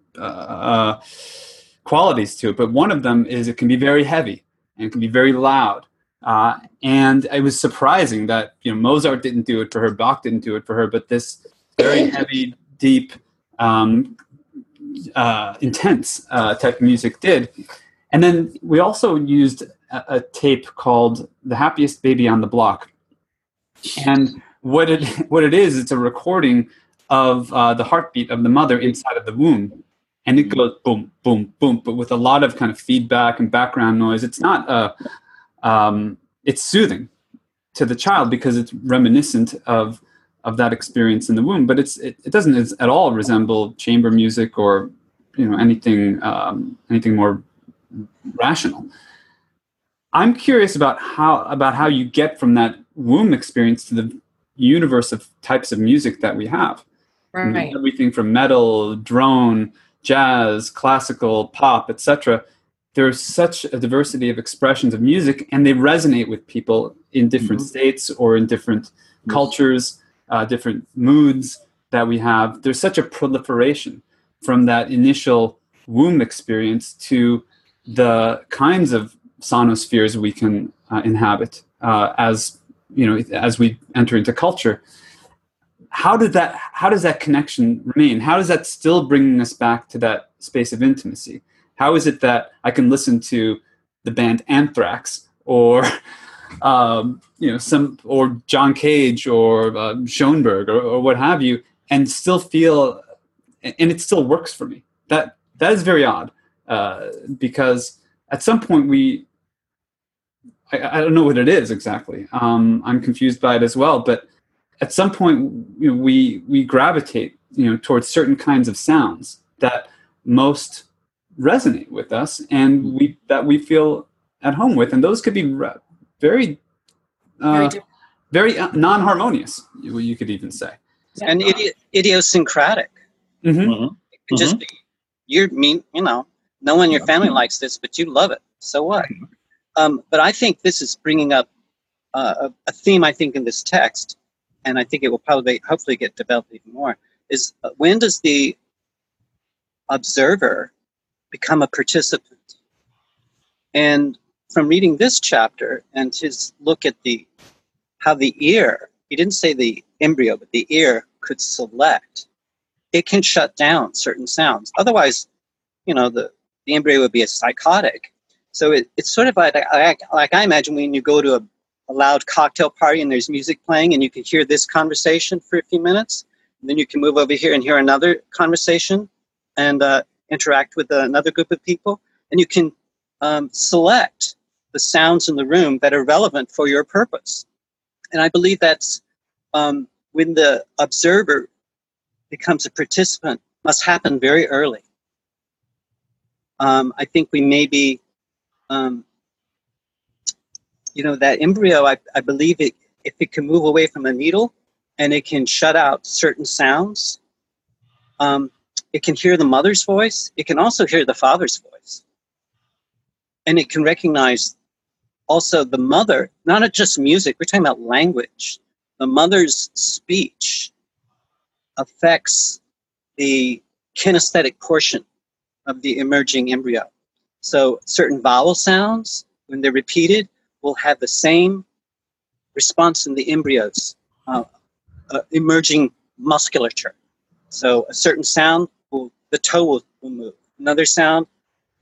uh, qualities to it. But one of them is it can be very heavy and it can be very loud. Uh, and it was surprising that you know Mozart didn't do it for her, Bach didn't do it for her, but this very heavy, deep, um, uh, intense uh, type of music did. And then we also used a, a tape called "The Happiest Baby on the Block," and what it what it is, it's a recording of uh, the heartbeat of the mother inside of the womb, and it goes boom, boom, boom, but with a lot of kind of feedback and background noise. It's not a um, it's soothing to the child because it's reminiscent of of that experience in the womb, but it's it, it doesn't at all resemble chamber music or you know anything um, anything more rational. I'm curious about how about how you get from that womb experience to the universe of types of music that we have. You know, Right. everything from metal, drone, jazz, classical, pop, et cetera. There's such a diversity of expressions of music, and they resonate with people in different Mhm. states or in different cultures, uh, different moods that we have. There's such a proliferation from that initial womb experience to the kinds of sonospheres we can uh, inhabit uh, as you know as we enter into culture. How did that? How does that connection remain? How is that still bringing us back to that space of intimacy? How is it that I can listen to the band Anthrax or um, you know some or John Cage or uh, Schoenberg or, or what have you, and still feel, and it still works for me? That that is very odd uh, because at some point we, I, I don't know what it is exactly. Um, I'm confused by it as well, but at some point you know, we we gravitate you know towards certain kinds of sounds that most resonate with us and we that we feel at home with, and those could be re- very uh, Very different. very uh, non-harmonious, you, you could even say. And idi- idiosyncratic. Mm-hmm. Mhm. It can just be, you're mean, you know, no one in your family likes this, but you love it. So what? Um, but I think this is bringing up uh, a, a theme, I think, in this text, and I think it will probably, hopefully get developed even more, is uh, when does the observer become a participant? And from reading this chapter and his look at the how the ear, he didn't say the embryo, but the ear could select, it can shut down certain sounds. Otherwise, you know, the, the embryo would be a psychotic. So it, it's sort of like, like, like I imagine when you go to a, a loud cocktail party and there's music playing and you can hear this conversation for a few minutes, and then you can move over here and hear another conversation and uh, interact with another group of people, and you can um, select the sounds in the room that are relevant for your purpose. And I believe that's um, when the observer becomes a participant must happen very early. Um, I think we may be, um, you know, that embryo, I, I believe it, if it can move away from a needle and it can shut out certain sounds, um, it can hear the mother's voice. It can also hear the father's voice. And it can recognize also the mother, not just music, we're talking about language. The mother's speech affects the kinesthetic portion of the emerging embryo. So certain vowel sounds, when they're repeated, will have the same response in the embryo's uh, uh, emerging musculature. So a certain sound, will, the toe will, will move. Another sound,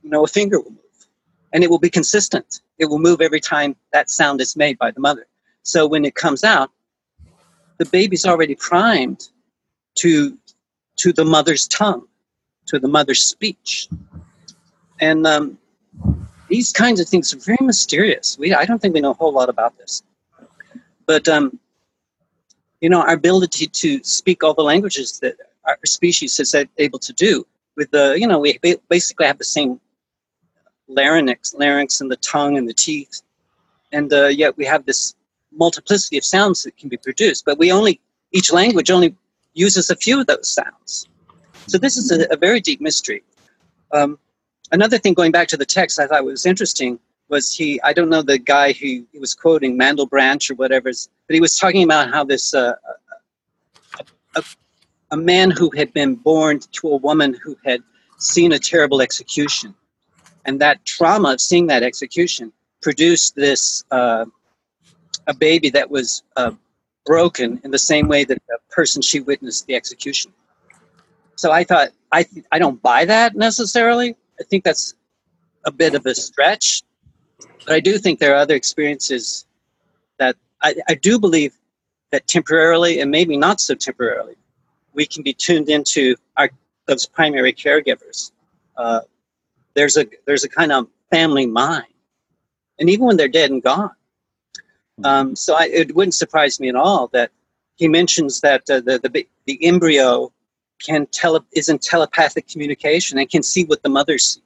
you know, a finger will move, and it will be consistent. It will move every time that sound is made by the mother. So when it comes out, the baby's already primed to to the mother's tongue, to the mother's speech. And um, these kinds of things are very mysterious. We I don't think we know a whole lot about this. But, um, you know, our ability to speak all the languages that our species is able to do, with the, you know, we basically have the same larynx, larynx and the tongue and the teeth, and uh, yet we have this multiplicity of sounds that can be produced, but we only, each language only uses a few of those sounds. So this is a, a very deep mystery. Um, another thing, going back to the text, I thought was interesting was he, I don't know the guy who he was quoting, Mandelbrot or whatever, but he was talking about how this, uh, a, a, a man who had been born to a woman who had seen a terrible execution, and that trauma of seeing that execution produced this, uh, a baby that was uh, broken in the same way that the person she witnessed the execution. So I thought, I, th- I don't buy that necessarily. I think that's a bit of a stretch. But I do think there are other experiences that I, I do believe that temporarily, and maybe not so temporarily, we can be tuned into our those primary caregivers. Uh, there's a there's a kind of family mind, and even when they're dead and gone. Um, so I, it wouldn't surprise me at all that he mentions that uh, the, the the embryo can tele is in telepathic communication and can see what the mother sees.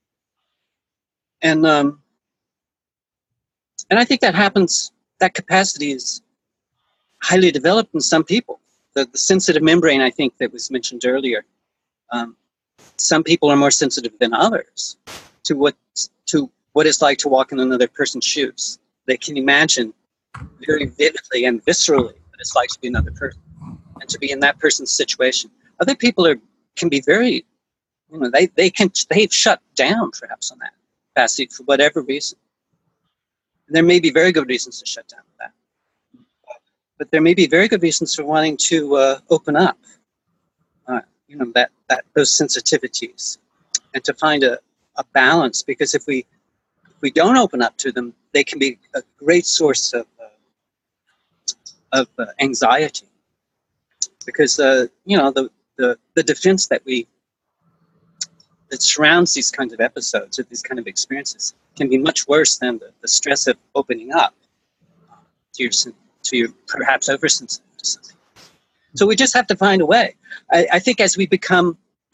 And um, and I think that happens. That capacity is highly developed in some people. The, the sensitive membrane, I think, that was mentioned earlier. Um, some people are more sensitive than others to what to what it's like to walk in another person's shoes. They can imagine very vividly and viscerally what it's like to be another person and to be in that person's situation. Other people are can be very, you know, they they can they've shut down perhaps on that capacity for whatever reason. And there may be very good reasons to shut down with that, but there may be very good reasons for wanting to uh, open up, uh, you know, that that those sensitivities, and to find a, a balance. Because if we if we don't open up to them, they can be a great source of uh, of uh, anxiety. Because uh, you know the, the the defense that we that surrounds these kinds of episodes or these kind of experiences can be much worse than the, the stress of opening up to your to your perhaps oversensitive to something. So we just have to find a way. I, I think as we become,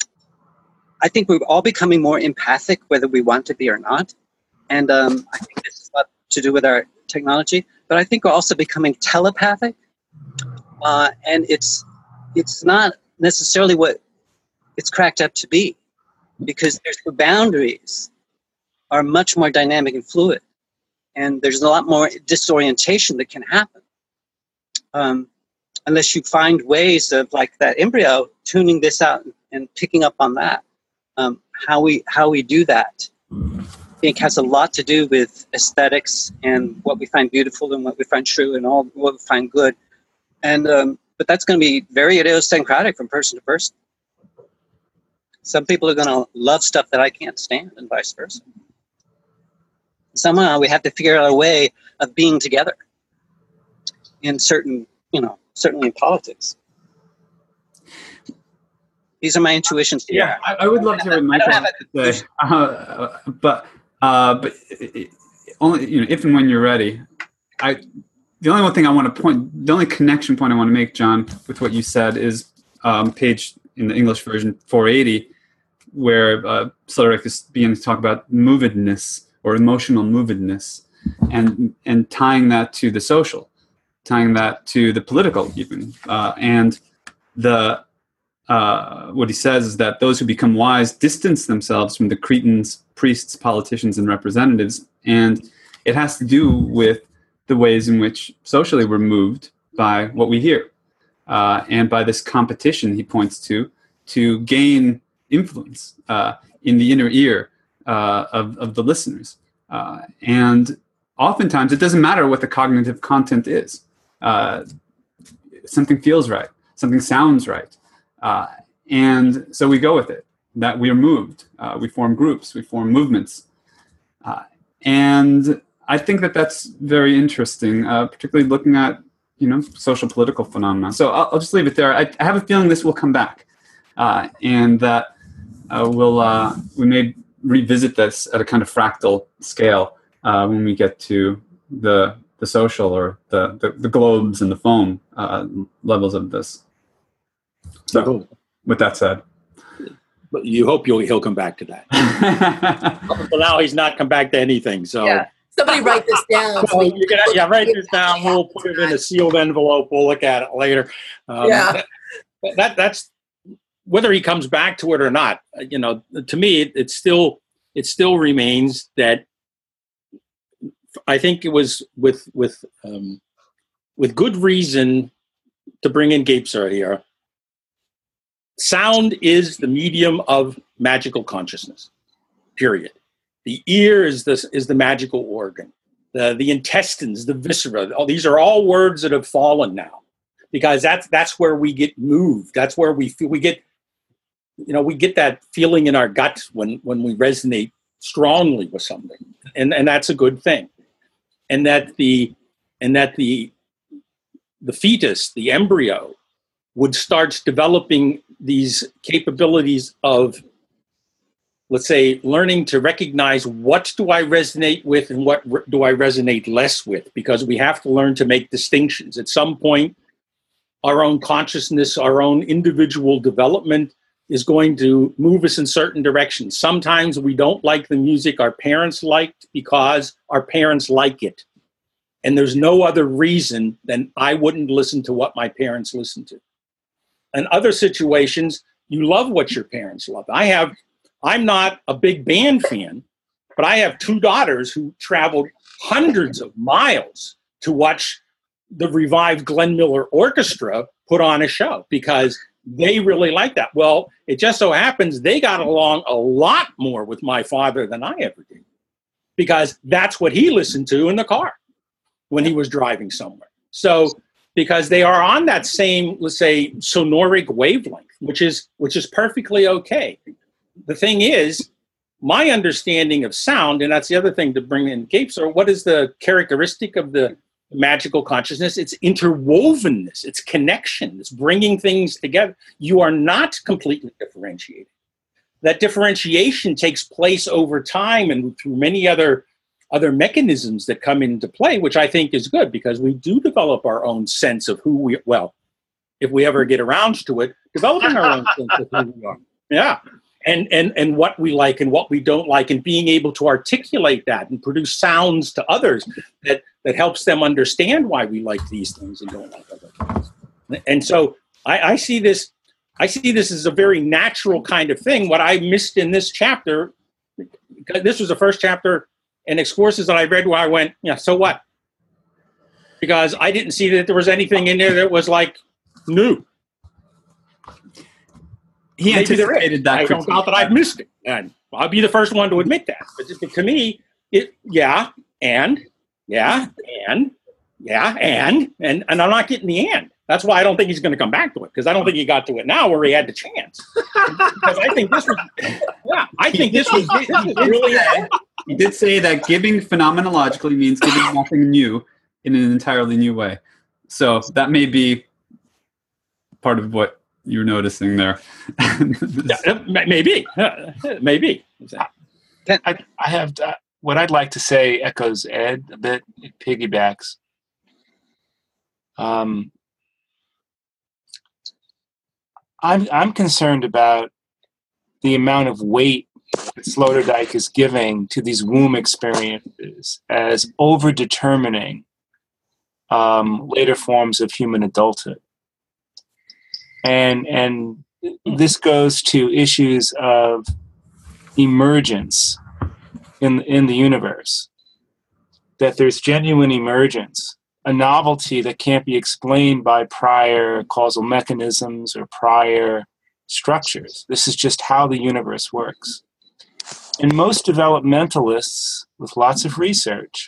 I think we're all becoming more empathic, whether we want to be or not. And um, I think this has a lot to do with our technology. But I think we're also becoming telepathic, uh, and it's it's not necessarily what it's cracked up to be, because there's the boundaries are much more dynamic and fluid, and there's a lot more disorientation that can happen um, unless you find ways of, like that embryo, tuning this out and picking up on that. Um, how we how we do that, I think, has a lot to do with aesthetics and what we find beautiful and what we find true and all what we find good. And um, but that's going to be very idiosyncratic from person to person. Some people are going to love stuff that I can't stand, and vice versa. Somehow we have to figure out a way of being together in certain, you know, certainly in politics. These are my intuitions. Yeah, I, I would love to hear what Michael has to say, uh, but uh, but it, it, only, you know, if and when you're ready. I the only one thing I want to point, the only connection point I want to make, John, with what you said is um, page in the English version four eighty, where uh, Sloterdijk is beginning to talk about movedness or emotional movedness, and and tying that to the social, tying that to the political even, uh, and the uh, what he says is that those who become wise distance themselves from the cretins, priests, politicians, and representatives, and it has to do with the ways in which socially we're moved by what we hear, uh, and by this competition he points to to gain influence uh, in the inner ear uh, of, of the listeners. Uh, and oftentimes it doesn't matter what the cognitive content is. Uh, something feels right. Something sounds right. Uh, and so we go with it. that we are moved. Uh, we form groups, we form movements. Uh, and I think that that's very interesting, uh, particularly looking at, you know, social political phenomena. So I'll, I'll just leave it there. I, I have a feeling this will come back, uh, and that uh, we'll, uh, we may revisit this at a kind of fractal scale uh, when we get to the the social or the, the, the globes and the foam uh, levels of this. So, cool. With that said. But you hope you'll, he'll come back to that. Well, now he's not come back to anything. So Yeah. Somebody write this down. so you're gonna, yeah, write this down. We'll put it in a sealed envelope. We'll look at it later. Um, Yeah. That, that that's whether he comes back to it or not. You know, to me, it, it still it still remains that I think it was with with um, with good reason to bring in Gebser here. Sound is the medium of magical consciousness. Period. The ear is the is the magical organ. The the intestines, the viscera. All these are all words that have fallen now, because that's that's where we get moved. That's where we feel we get. You know, we get that feeling in our gut when when we resonate strongly with something, and and that's a good thing. And that the and that the the fetus, the embryo, would start developing these capabilities of, let's say, learning to recognize what do I resonate with and what re- do I resonate less with, because we have to learn to make distinctions. At some point, our own consciousness, our own individual development is going to move us in certain directions. Sometimes we don't like the music our parents liked because our parents like it. And there's no other reason than I wouldn't listen to what my parents listened to. In other situations, you love what your parents love. I have, I'm not a big band fan, but I have two daughters who traveled hundreds of miles to watch the revived Glenn Miller Orchestra put on a show because they really like that. Well, it just so happens they got along a lot more with my father than I ever did, because that's what he listened to in the car when he was driving somewhere. So because they are on that same, let's say, sonoric wavelength, which is which is perfectly okay. The thing is, my understanding of sound, and that's the other thing to bring in Gebser, what is the characteristic of the magical consciousness? It's interwovenness, it's connection, it's bringing things together. You are not completely differentiated. That differentiation takes place over time and through many other other mechanisms that come into play, which I think is good, because we do develop our own sense of who we, well, if we ever get around to it, developing our own sense of who we are. Yeah. And, and, and what we like and what we don't like, and being able to articulate that and produce sounds to others that, that helps them understand why we like these things and don't like other things. And so I, I see this, I see this as a very natural kind of thing. What I missed in this chapter, because this was the first chapter and excursus that I read where I went, yeah, so what? Because I didn't see that there was anything in there that was like new. He Maybe anticipated that. I found out that I've missed it, and I'll be the first one to admit that. But just, to me, it yeah, and yeah, and yeah, and and and I'm not getting the and. That's why I don't think he's going to come back to it, because I don't think he got to it now where he had the chance. Because I think this was, yeah, I think this was, this was really. He did say that giving phenomenologically means giving nothing new in an entirely new way. So that may be part of what you're noticing there. Yeah, maybe, maybe. I, I have uh, what I'd like to say echoes Ed a bit. It piggybacks. Um, I'm I'm concerned about the amount of weight that Sloterdijk is giving to these womb experiences as over-determining um, later forms of human adulthood. And and this goes to issues of emergence in in the universe. That there's genuine emergence, a novelty that can't be explained by prior causal mechanisms or prior structures. This is just how the universe works. And most developmentalists with lots of research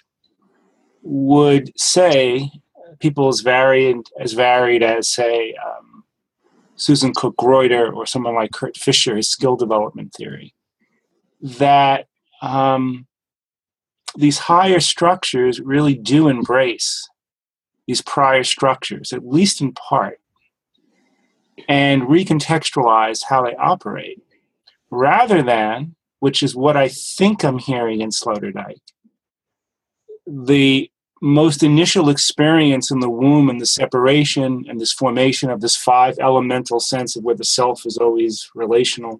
would say, people as varied as varied as, say, um, Susan Cook-Greuter or someone like Kurt Fischer, his skill development theory, that um, these higher structures really do embrace these prior structures, at least in part, and recontextualize how they operate, rather than, which is what I think I'm hearing in Sloterdijk, the most initial experience in the womb and the separation and this formation of this five elemental sense of where the self is always relational.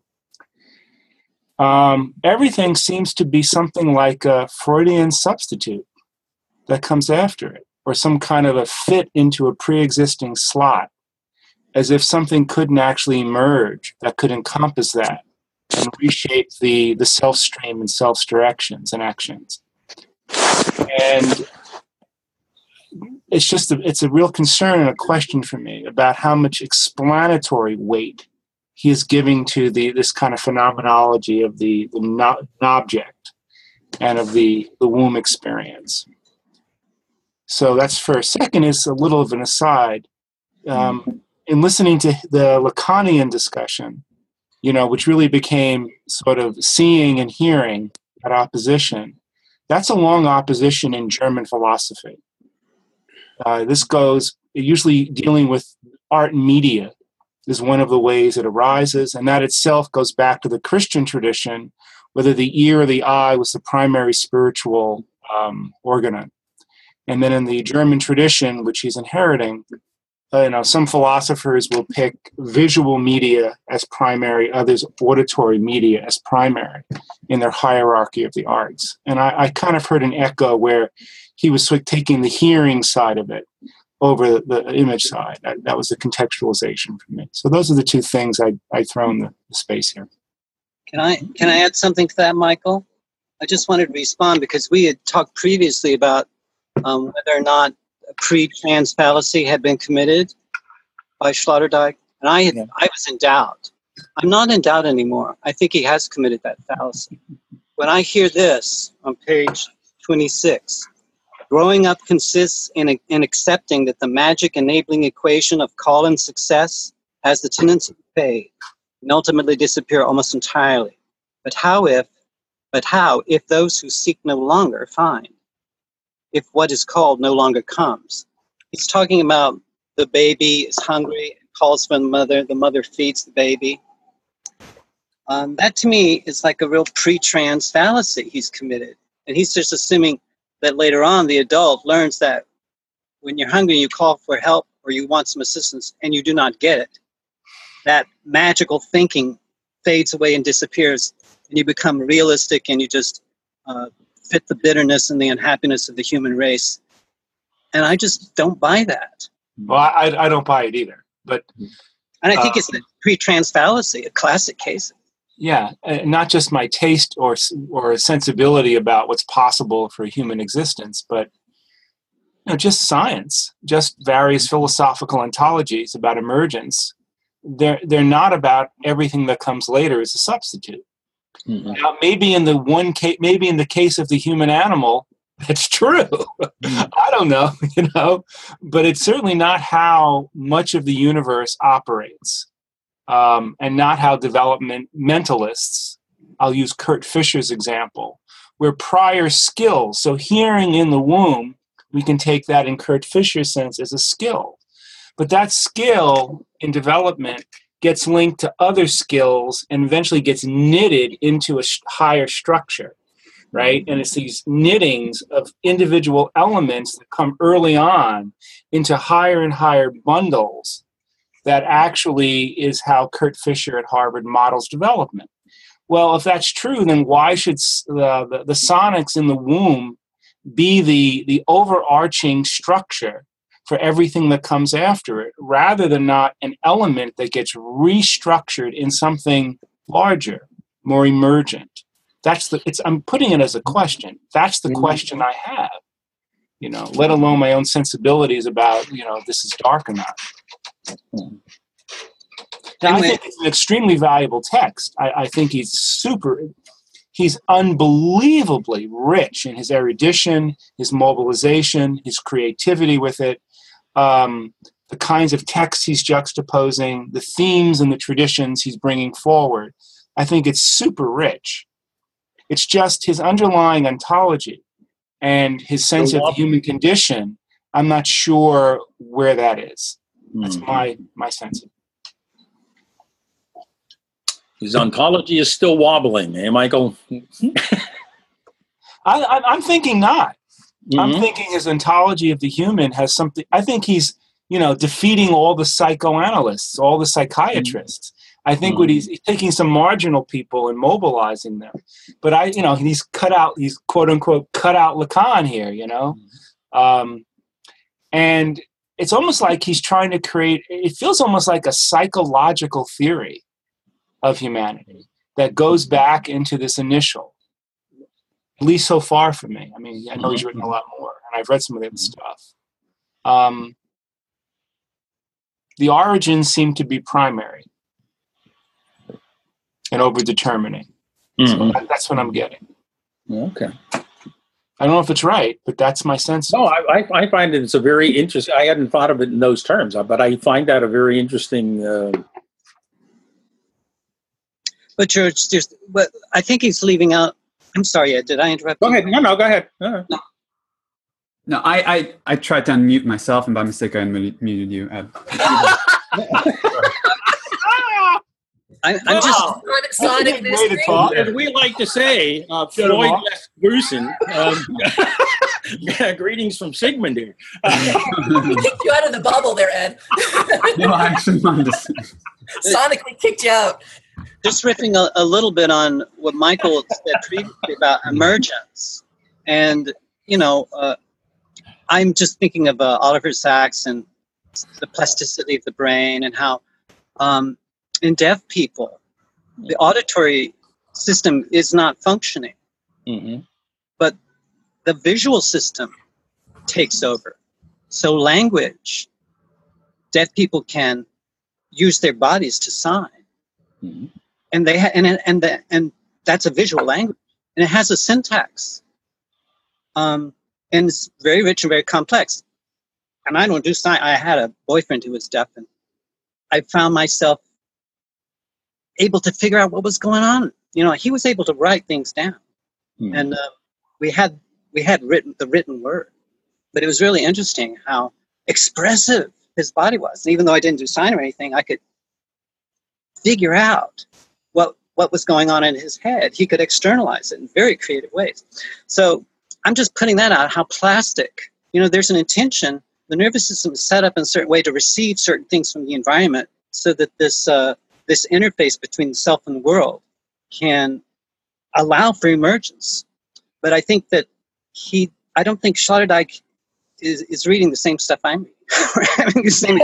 Um, everything seems to be something like a Freudian substitute that comes after it, or some kind of a fit into a pre-existing slot, as if something couldn't actually emerge that could encompass that and reshape the, the self-stream and self-directions and actions. And it's just a, it's a real concern and a question for me about how much explanatory weight he is giving to the this kind of phenomenology of the, the no, object and of the, the womb experience. So that's first. Second is a little of an aside. Um, in listening to the Lacanian discussion, you know, which really became sort of seeing and hearing that opposition, that's a long opposition in German philosophy. Uh, this goes, usually dealing with art and media is one of the ways it arises, and that itself goes back to the Christian tradition, whether the ear or the eye was the primary spiritual um, organ. And then in the German tradition, which he's inheriting, uh, you know, some philosophers will pick visual media as primary, others auditory media as primary in their hierarchy of the arts. And I, I kind of heard an echo where he was sort of taking the hearing side of it over the image side. That, that was the contextualization for me. So those are the two things I I throw in the, the space here. Can I can I add something to that, Michael? I just wanted to respond because we had talked previously about um, whether or not a pre-trans fallacy had been committed by Sloterdijk, and I had, yeah. I was in doubt. I'm not in doubt anymore. I think he has committed that fallacy. When I hear this on page twenty-six, growing up consists in, in accepting that the magic enabling equation of call and success has the tendency to fade and ultimately disappear almost entirely. But how if, but how if those who seek no longer find? If what is called no longer comes? He's talking about the baby is hungry, calls for the mother, the mother feeds the baby. Um, that to me is like a real pre-trans fallacy he's committed. And he's just assuming that later on the adult learns that when you're hungry, you call for help or you want some assistance and you do not get it. That magical thinking fades away and disappears, and you become realistic and you just uh, fit the bitterness and the unhappiness of the human race. And I just don't buy that. Well, I, I don't buy it either. But and I think uh, it's a pre-trans fallacy, a classic case. Yeah, uh, not just my taste or or sensibility about what's possible for human existence, but you know, just science, just various philosophical ontologies about emergence. They're they're not about everything that comes later as a substitute. Mm-hmm. Now, maybe in the one case, maybe in the case of the human animal, that's true. Mm-hmm. I don't know, you know, but it's certainly not how much of the universe operates. Um, and not how developmentalists, I'll use Kurt Fischer's example, where prior skills, so hearing in the womb, we can take that in Kurt Fischer's sense as a skill. But that skill in development gets linked to other skills and eventually gets knitted into a sh- higher structure, right? And it's these knittings of individual elements that come early on into higher and higher bundles. That actually is how Kurt Fischer at Harvard models development. Well, if that's true, then why should uh, the, the sonics in the womb be the, the overarching structure for everything that comes after it, rather than not an element that gets restructured in something larger, more emergent? That's the. It's. I'm putting it as a question. That's the question I have. You know, let alone my own sensibilities about, you know, this is dark or not. Now, I think it's an extremely valuable text. I, I think he's super, he's unbelievably rich in his erudition, his mobilization, his creativity with it. Um, the kinds of texts he's juxtaposing, the themes and the traditions he's bringing forward, I think it's super rich. It's just his underlying ontology and his sense of the human condition. I'm not sure where that is. That's Mm. my my sense of it. His ontology is still wobbling, eh, Michael? I, I, I'm thinking not. I'm Mhm. thinking his ontology of the human has something. I think he's, you know, defeating all the psychoanalysts, all the psychiatrists. I think what he's, he's taking some marginal people and mobilizing them. But I, you know, he's cut out, he's quote unquote cut out Lacan here, you know, um, and it's almost like he's trying to create. It feels almost like a psychological theory of humanity that goes back into this initial. At least so far for me. I mean, I know he's written a lot more, and I've read some of the other stuff. Um, the origins seem to be primary and over-determining. Mhm. So that, that's what I'm getting. Okay. I don't know if it's right, but that's my sense. No, I, I, I find it it's a very interesting. I hadn't thought of it in those terms, but I find that a very interesting. Uh, But George, just but I think he's leaving out. I'm sorry, Ed, did I interrupt? go you? ahead. No, no, go ahead. Uh, No, I, I, I tried to unmute myself, and by mistake, I unmuted muted you. Ed. I, I'm just. Wow. Sonic, Sonic That's a good way to mystery. talk. As we like to say, uh, Shut 'em Floyd off. West Grusin. Um, greetings from Sigmund here. We kicked you out of the bubble there, Ed. No, I actually wanted to say. Sonic, we kicked you out. Just riffing a, a little bit on what Michael said previously about emergence. And, you know, uh, I'm just thinking of uh, Oliver Sacks and the plasticity of the brain and how um, in deaf people, the auditory system is not functioning, Mm-hmm. but the visual system takes over. So language, deaf people can use their bodies to sign. Mm-hmm. And they ha- and and the, and that's a visual language, and it has a syntax, um, and it's very rich and very complex. And I don't do sign. I had a boyfriend who was deaf, and I found myself able to figure out what was going on. You know, he was able to write things down, Mm-hmm. and uh, we had we had written the written word, but it was really interesting how expressive his body was. And even though I didn't do sign or anything, I could figure out what what was going on in his head. He could externalize it in very creative ways. So I'm just putting that out, how plastic, you know, there's an intention. The nervous system is set up in a certain way to receive certain things from the environment so that this uh, this interface between the self and the world can allow for emergence. But I think that he, I don't think Sloterdijk is, is reading the same stuff I'm reading. We're having the same,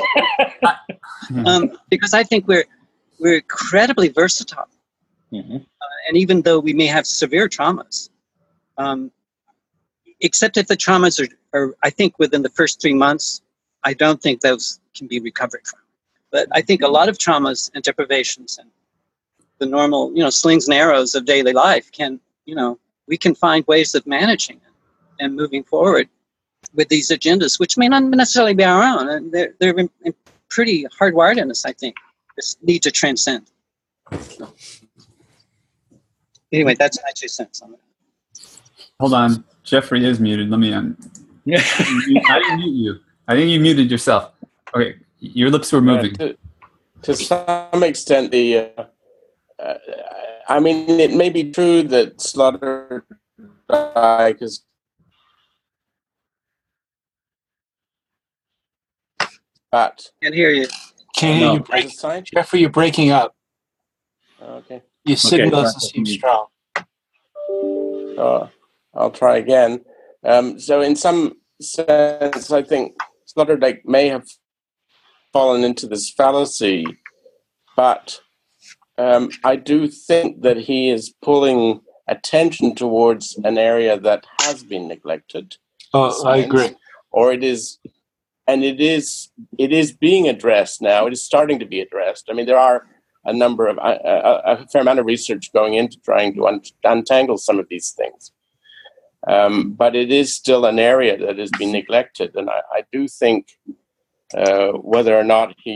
um, because I think we're we're incredibly versatile. Mm-hmm. Uh, and even though we may have severe traumas, um, except if the traumas are, are, I think within the first three months, I don't think those can be recovered from. But I think a lot of traumas and deprivations and the normal, you know, slings and arrows of daily life can, you know, we can find ways of managing it and moving forward with these agendas, which may not necessarily be our own. And they're, they're in, in pretty hardwired in us, I think, this need to transcend. Anyway, that's my two cents on it. Hold on. Jeffrey is muted. Let me un- I didn't mute you. I think you muted yourself. Okay. Your lips were moving. Uh, to, to some extent, the uh, uh, I mean, it may be true that Sloterdijk is, but Can't hear you. Can't hear No. you break. Jeffrey, you're breaking up. Okay. Your signal Okay. doesn't seem strong. Uh, I'll try again. Um, so in some sense, I think Sloterdijk may have fallen into this fallacy, but um, I do think that he is pulling attention towards an area that has been neglected. Oh, I science, agree. Or it is, and it is, it is being addressed now. It is starting to be addressed. I mean, there are a number of, a, a, a fair amount of research going into trying to un- untangle some of these things. Um, but it is still an area that has been neglected. And I, I do think uh, whether or not he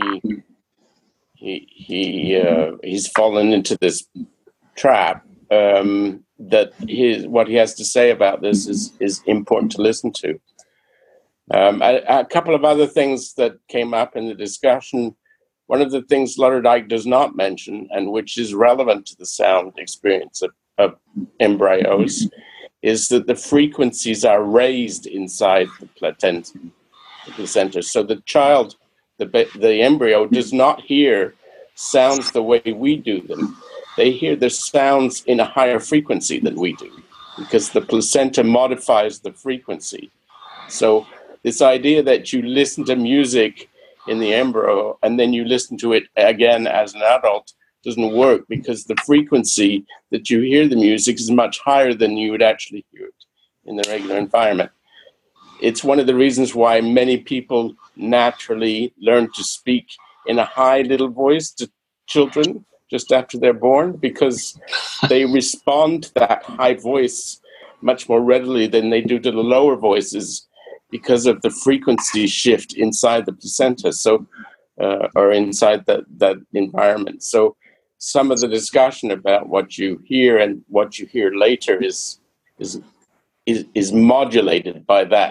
he he uh, he's fallen into this trap. Um, that his what he has to say about this is is important to listen to. Um, a, a couple of other things that came up in the discussion. One of the things Sloterdijk does not mention, and which is relevant to the sound experience of, of embryos, is that the frequencies are raised inside the placenta. The placenta. So the child, the the embryo, does not hear sounds the way we do them. They hear the sounds in a higher frequency than we do, because the placenta modifies the frequency. So this idea that you listen to music in the embryo and then you listen to it again as an adult doesn't work, because the frequency that you hear the music is much higher than you would actually hear it in the regular environment. It's one of the reasons why many people naturally learn to speak in a high little voice to children just after they're born, because they respond to that high voice much more readily than they do to the lower voices, because of the frequency shift inside the placenta, so uh, or inside that that environment. So some of the discussion about what you hear and what you hear later is is is, is modulated by that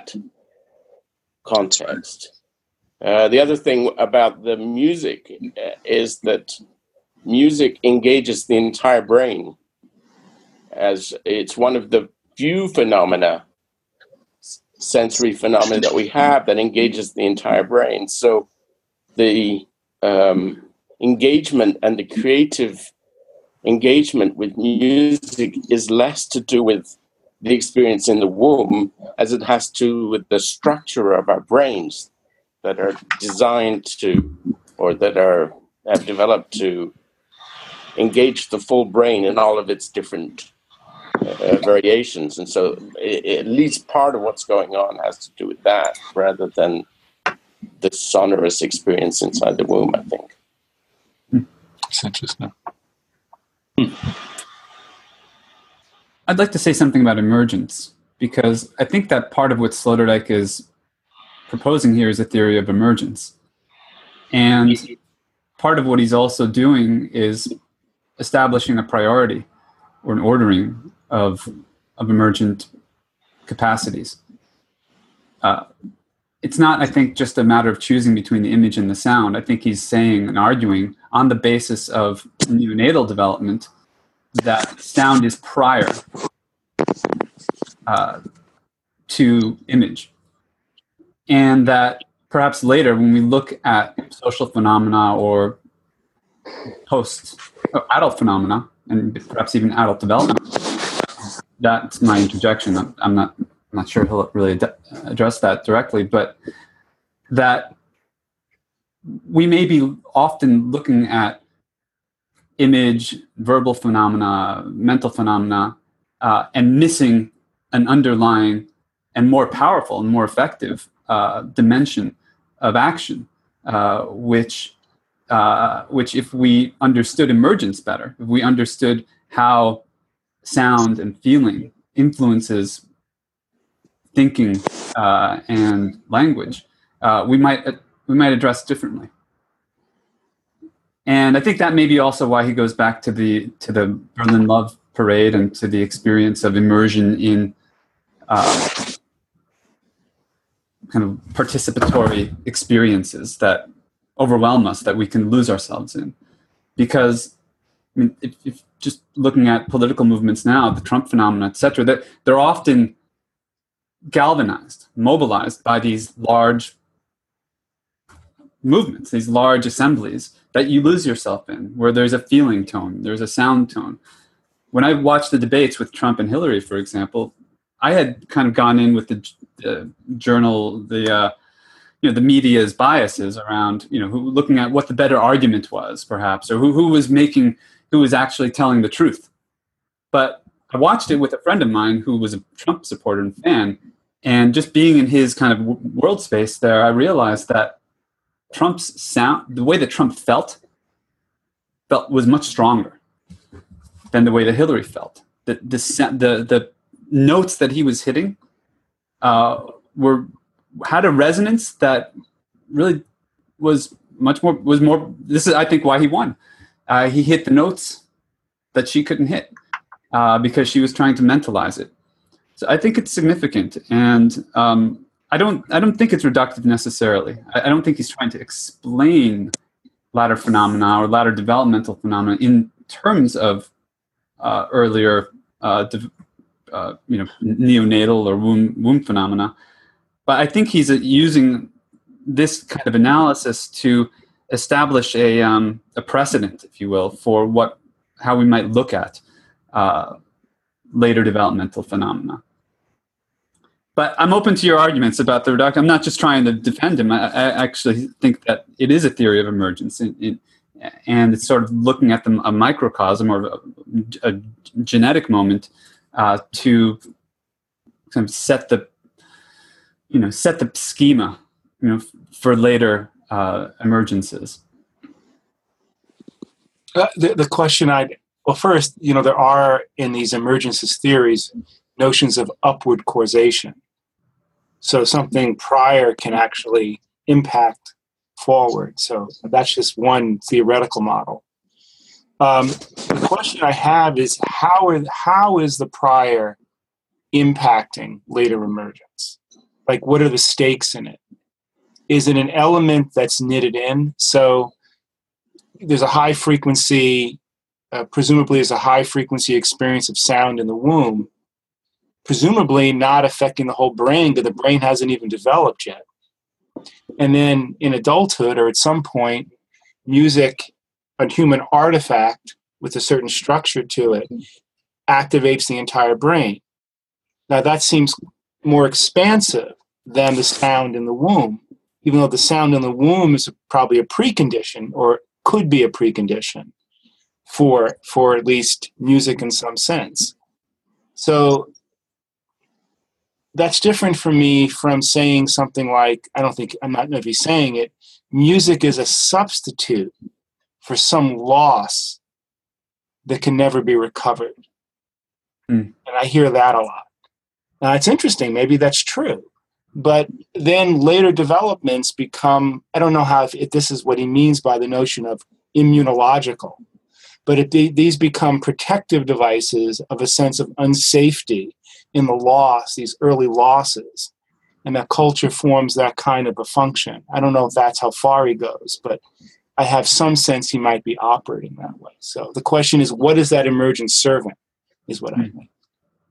context. Uh, the other thing about the music is that music engages the entire brain, as it's one of the few phenomena, sensory phenomena that we have that engages the entire brain. So the um, engagement and the creative engagement with music is less to do with the experience in the womb as it has to do with the structure of our brains that are designed to, or that are have developed to engage the full brain in all of its different Uh, variations, and so it, at least part of what's going on has to do with that rather than the sonorous experience inside the womb, I think. It's interesting. Hmm. I'd like to say something about emergence, because I think that part of what Sloterdijk is proposing here is a theory of emergence. And part of what he's also doing is establishing a priority or an ordering of of emergent capacities. Uh, it's not, I think, just a matter of choosing between the image and the sound. I think he's saying and arguing on the basis of neonatal development that sound is prior uh, to image. And that perhaps later, when we look at social phenomena or post-adult phenomena, and perhaps even adult development, that's my interjection. I'm, I'm not I'm not sure he'll really ad- address that directly, but that we may be often looking at image, verbal phenomena, mental phenomena, uh, and missing an underlying and more powerful and more effective uh, dimension of action, uh, which uh, which if we understood emergence better, if we understood how sound and feeling influences thinking uh, and language, uh, we might uh, we might address differently. And I think that may be also why he goes back to the to the Berlin Love Parade and to the experience of immersion in uh, kind of participatory experiences that overwhelm us, that we can lose ourselves in. Because I mean, if, if just looking at political movements now, the Trump phenomenon, et cetera, they're, they're often galvanized, mobilized by these large movements, these large assemblies that you lose yourself in, where there's a feeling tone, there's a sound tone. When I watched the debates with Trump and Hillary, for example, I had kind of gone in with the, the journal, the uh, you know, the media's biases around, you know, who, looking at what the better argument was, perhaps, or who who was making, who was actually telling the truth. But I watched it with a friend of mine who was a Trump supporter and fan, and just being in his kind of world space there, I realized that Trump's sound, the way that Trump felt, felt was much stronger than the way that Hillary felt. The the the, the notes that he was hitting uh, were had a resonance that really was much more, was more, this is, I think, why he won. Uh, he hit the notes that she couldn't hit uh, because she was trying to mentalize it. So I think it's significant. And um, I don't I don't think it's reductive necessarily. I, I don't think he's trying to explain ladder phenomena or ladder developmental phenomena in terms of uh, earlier uh, de- uh, you know, neonatal or womb, womb phenomena. But I think he's uh, using this kind of analysis to establish a um, a precedent, if you will, for what how we might look at uh, later developmental phenomena. But I'm open to your arguments about the reduction. I'm not just trying to defend him. I, I actually think that it is a theory of emergence, in, in, and it's sort of looking at the, a microcosm or a, a genetic moment uh, to kind of set the, you know, set the schema, you know, for later uh, emergences. Uh, the, the question I well, first, you know, there are in these emergences theories notions of upward causation. So something prior can actually impact forward. So that's just one theoretical model. Um, the question I have is how are, how is the prior impacting later emergence? Like, what are the stakes in it? Is it an element that's knitted in? So there's a high frequency, uh, presumably there's a high frequency experience of sound in the womb, presumably not affecting the whole brain because the brain hasn't even developed yet. And then in adulthood or at some point, music, a human artifact with a certain structure to it, activates the entire brain. Now that seems more expansive than the sound in the womb, even though the sound in the womb is probably a precondition or could be a precondition for, for at least music in some sense. So that's different for me from saying something like, I don't think, I'm not maybe saying it, music is a substitute for some loss that can never be recovered. Mm. And I hear that a lot. Now, it's interesting. Maybe that's true. But then later developments become, I don't know how if, if this is what he means by the notion of immunological, but if they, these become protective devices of a sense of unsafety in the loss, these early losses, and that culture forms that kind of a function. I don't know if that's how far he goes, but I have some sense he might be operating that way. So the question is, what is that emergent servant, is what I think.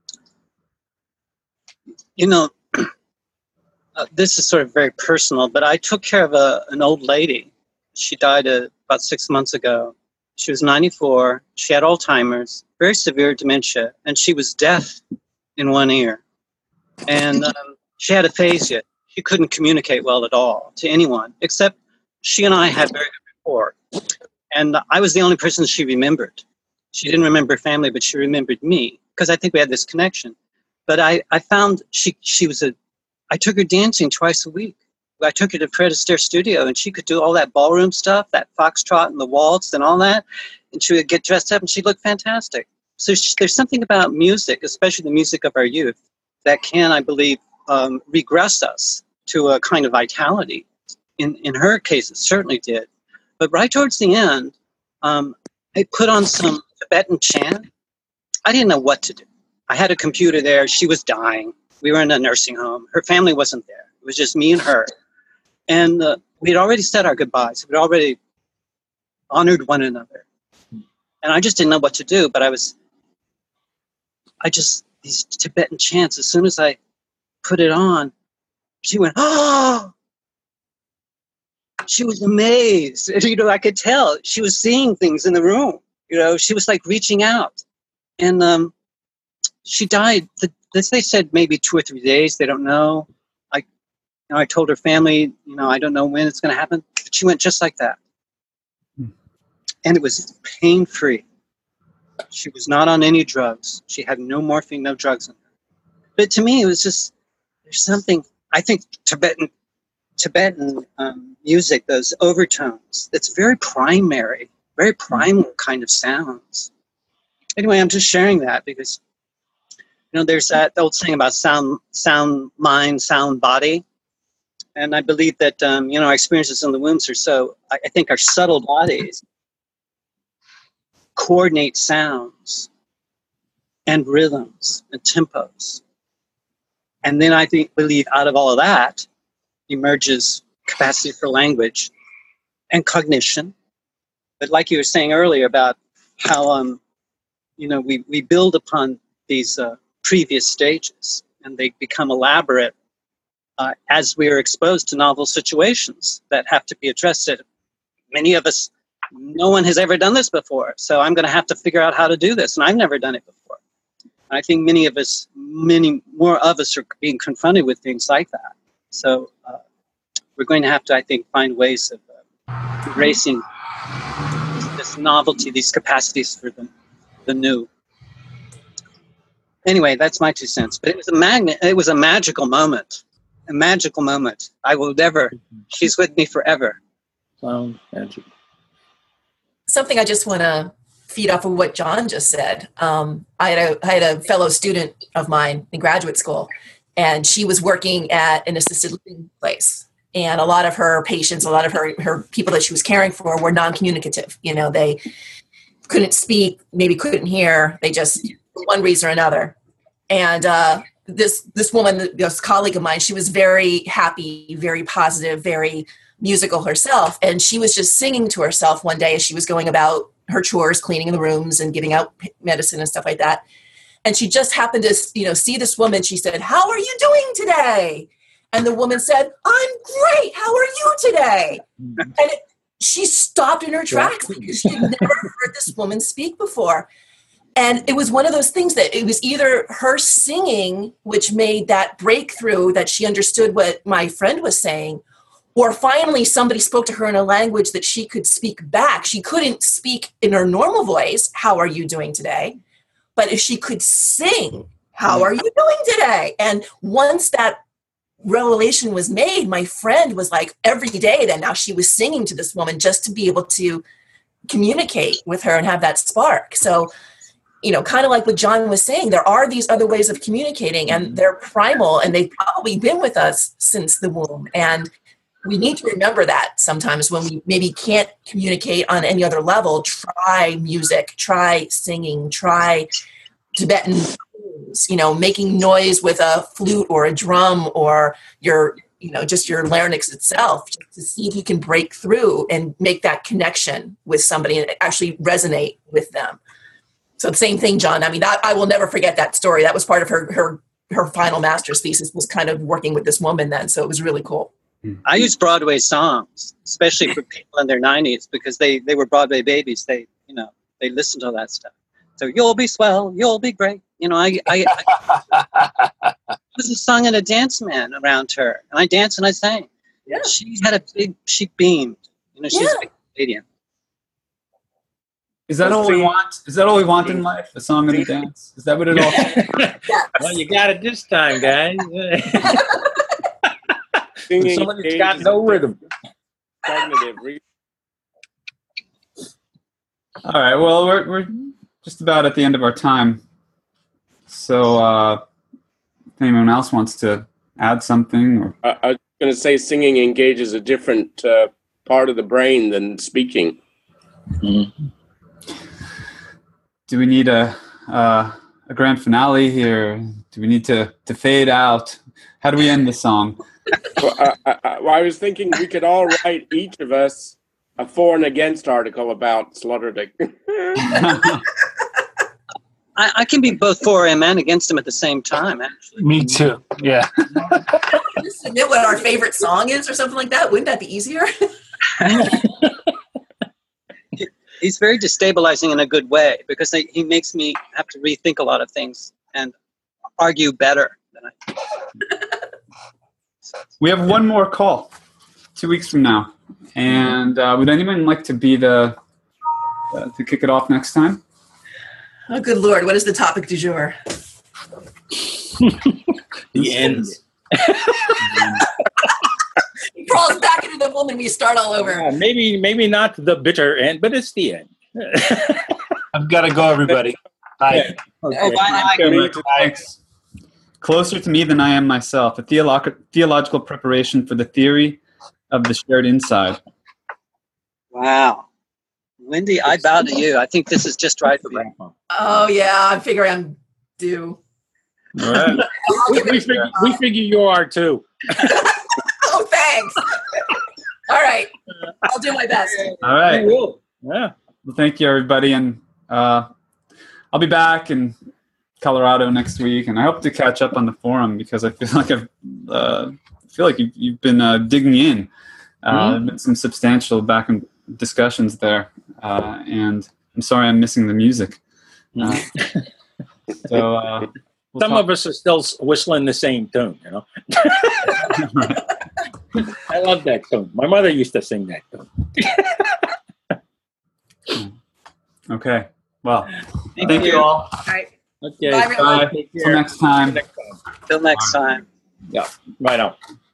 You know, uh, this is sort of very personal, but I took care of a, an old lady. She died uh, about six months ago. She was ninety-four. She had Alzheimer's, very severe dementia, and she was deaf in one ear. And um, she had aphasia. She couldn't communicate well at all to anyone, except she and I had very good rapport. And I was the only person she remembered. She didn't remember her family, but she remembered me, because I think we had this connection. But I, I found she she was a, I took her dancing twice a week. I took her to Fred Astaire studio, and she could do all that ballroom stuff, that foxtrot and the waltz and all that. And she would get dressed up, and she'd look fantastic. So she, there's something about music, especially the music of our youth, that can, I believe, um, regress us to a kind of vitality. In, in her case, it certainly did. But right towards the end, um, I put on some Tibetan chant. I didn't know what to do. I had a computer there. She was dying. We were in a nursing home. Her family wasn't there. It was just me and her. And uh, we had already said our goodbyes. We'd already honored one another. And I just didn't know what to do. But I was, I just, these Tibetan chants, as soon as I put it on, she went, oh! She was amazed. You know, I could tell. She was seeing things in the room. You know, she was like reaching out. And um, she died, the, they said maybe two or three days. They don't know. I, you know, I told her family, you know, I don't know when it's going to happen. But she went just like that. Hmm. And it was pain-free. She was not on any drugs. She had no morphine, no drugs in her. But to me, it was just, there's something, I think Tibetan Tibetan um, music, those overtones, that's very primary, very primal kind of sounds. Anyway, I'm just sharing that because, you know, there's that old saying about sound, sound mind, sound body. And I believe that, um, you know, our experiences in the wombs are so, I, I think our subtle bodies coordinate sounds and rhythms and tempos. And then I think, believe out of all of that emerges capacity for language and cognition. But like you were saying earlier about how, um, you know, we, we build upon these uh, previous stages and they become elaborate uh, as we are exposed to novel situations that have to be addressed. Many of us, no one has ever done this before, so I'm going to have to figure out how to do this, and I've never done it before. I think many of us, many more of us are being confronted with things like that. So uh, we're going to have to, I think, find ways of uh, embracing this, this novelty, these capacities for the, the new. Anyway, that's my two cents. But it was a magnet. It was a magical moment. A magical moment. I will never. She's with me forever. Sound magic. Something I just want to feed off of what John just said. Um, I had a I had a fellow student of mine in graduate school, and she was working at an assisted living place. And a lot of her patients, a lot of her her people that she was caring for were non-communicative. You know, they couldn't speak, maybe couldn't hear. They just, for one reason or another. And uh, this this woman, this colleague of mine, she was very happy, very positive, very musical herself. And she was just singing to herself one day as she was going about her chores, cleaning the rooms and giving out medicine and stuff like that. And she just happened to, you know, see this woman. She said, "How are you doing today?" And the woman said, "I'm great. How are you today?" And it, she stopped in her tracks because she had never heard this woman speak before. And it was one of those things that it was either her singing, which made that breakthrough that she understood what my friend was saying, or finally somebody spoke to her in a language that she could speak back. She couldn't speak in her normal voice, "How are you doing today?" But if she could sing, "How are you doing today?" And once that revelation was made, my friend was like, every day then now she was singing to this woman just to be able to communicate with her and have that spark. So, you know, kind of like what John was saying, there are these other ways of communicating and they're primal and they've probably been with us since the womb. And we need to remember that sometimes when we maybe can't communicate on any other level. Try music, try singing, try Tibetan, you know, making noise with a flute or a drum or your, you know, just your larynx itself, just to see if you can break through and make that connection with somebody and actually resonate with them. So the same thing, John. I mean, that, I will never forget that story. That was part of her, her, her final master's thesis, was kind of working with this woman then. So it was really cool. I use Broadway songs, especially for people in their nineties, because they, they were Broadway babies. They, you know, they listened to all that stuff. So you'll be swell, you'll be great. You know, I, I, I was a song and a dance man around her, and I danced and I sang. Yeah. She had a big, she beamed. You know, she's Yeah. a big stadium. Is that all we want? Is that all we want in life? A song and a dance? Is that what it all? Yes. Well, you got it this time, guys. Singing Somebody's got no rhythm. Cognitive re- All right. Well, we're we're just about at the end of our time. So, uh, if anyone else wants to add something, or I, I was going to say singing engages a different uh, part of the brain than speaking. Mm-hmm. do we need a uh, a grand finale here? Do we need to to fade out? How do we end the song? Well, I, I, well, I was thinking we could all write, each of us, a for and against article about Sloterdijk. I, I can be both for him and against him at the same time, actually. Me too. Yeah. Just admit what our favorite song is or something like that. Wouldn't that be easier? He's very destabilizing in a good way, because he he makes me have to rethink a lot of things and argue better than I do. We have one more call, two weeks from now, and uh, would anyone like to be the uh, to kick it off next time? Oh, good Lord. What is the topic du jour? The end. He crawls back into the woman. We start all over. Yeah, maybe, maybe not the bitter end, but it's the end. I've got to go, everybody. Bye. Okay. Oh, bye, Mike. Thanks. closer to me than I am myself, a theolo- theological preparation for the theory of the shared inside. Wow. Wendy, I bow to you. I think this is just right for you. Oh yeah, I figure I'm due. All right. We, we, figure, we figure you are too. Oh, thanks. All right, I'll do my best. All right. You will. Yeah. Well, thank you, everybody, and uh, I'll be back in Colorado next week, and I hope to catch up on the forum because I feel like I've uh, feel like you've, you've been uh, digging in. Uh, Mm-hmm. been some substantial back and discussions there, uh, and I'm sorry I'm missing the music. Uh, so uh, we'll Some talk- of us are still whistling the same tune, you know. Right. I love that tune. My mother used to sing that tune. Okay. Well, Thank, thank you you. all. All right, Okay. bye, everyone. Bye. Till next time. Till next time. Right on.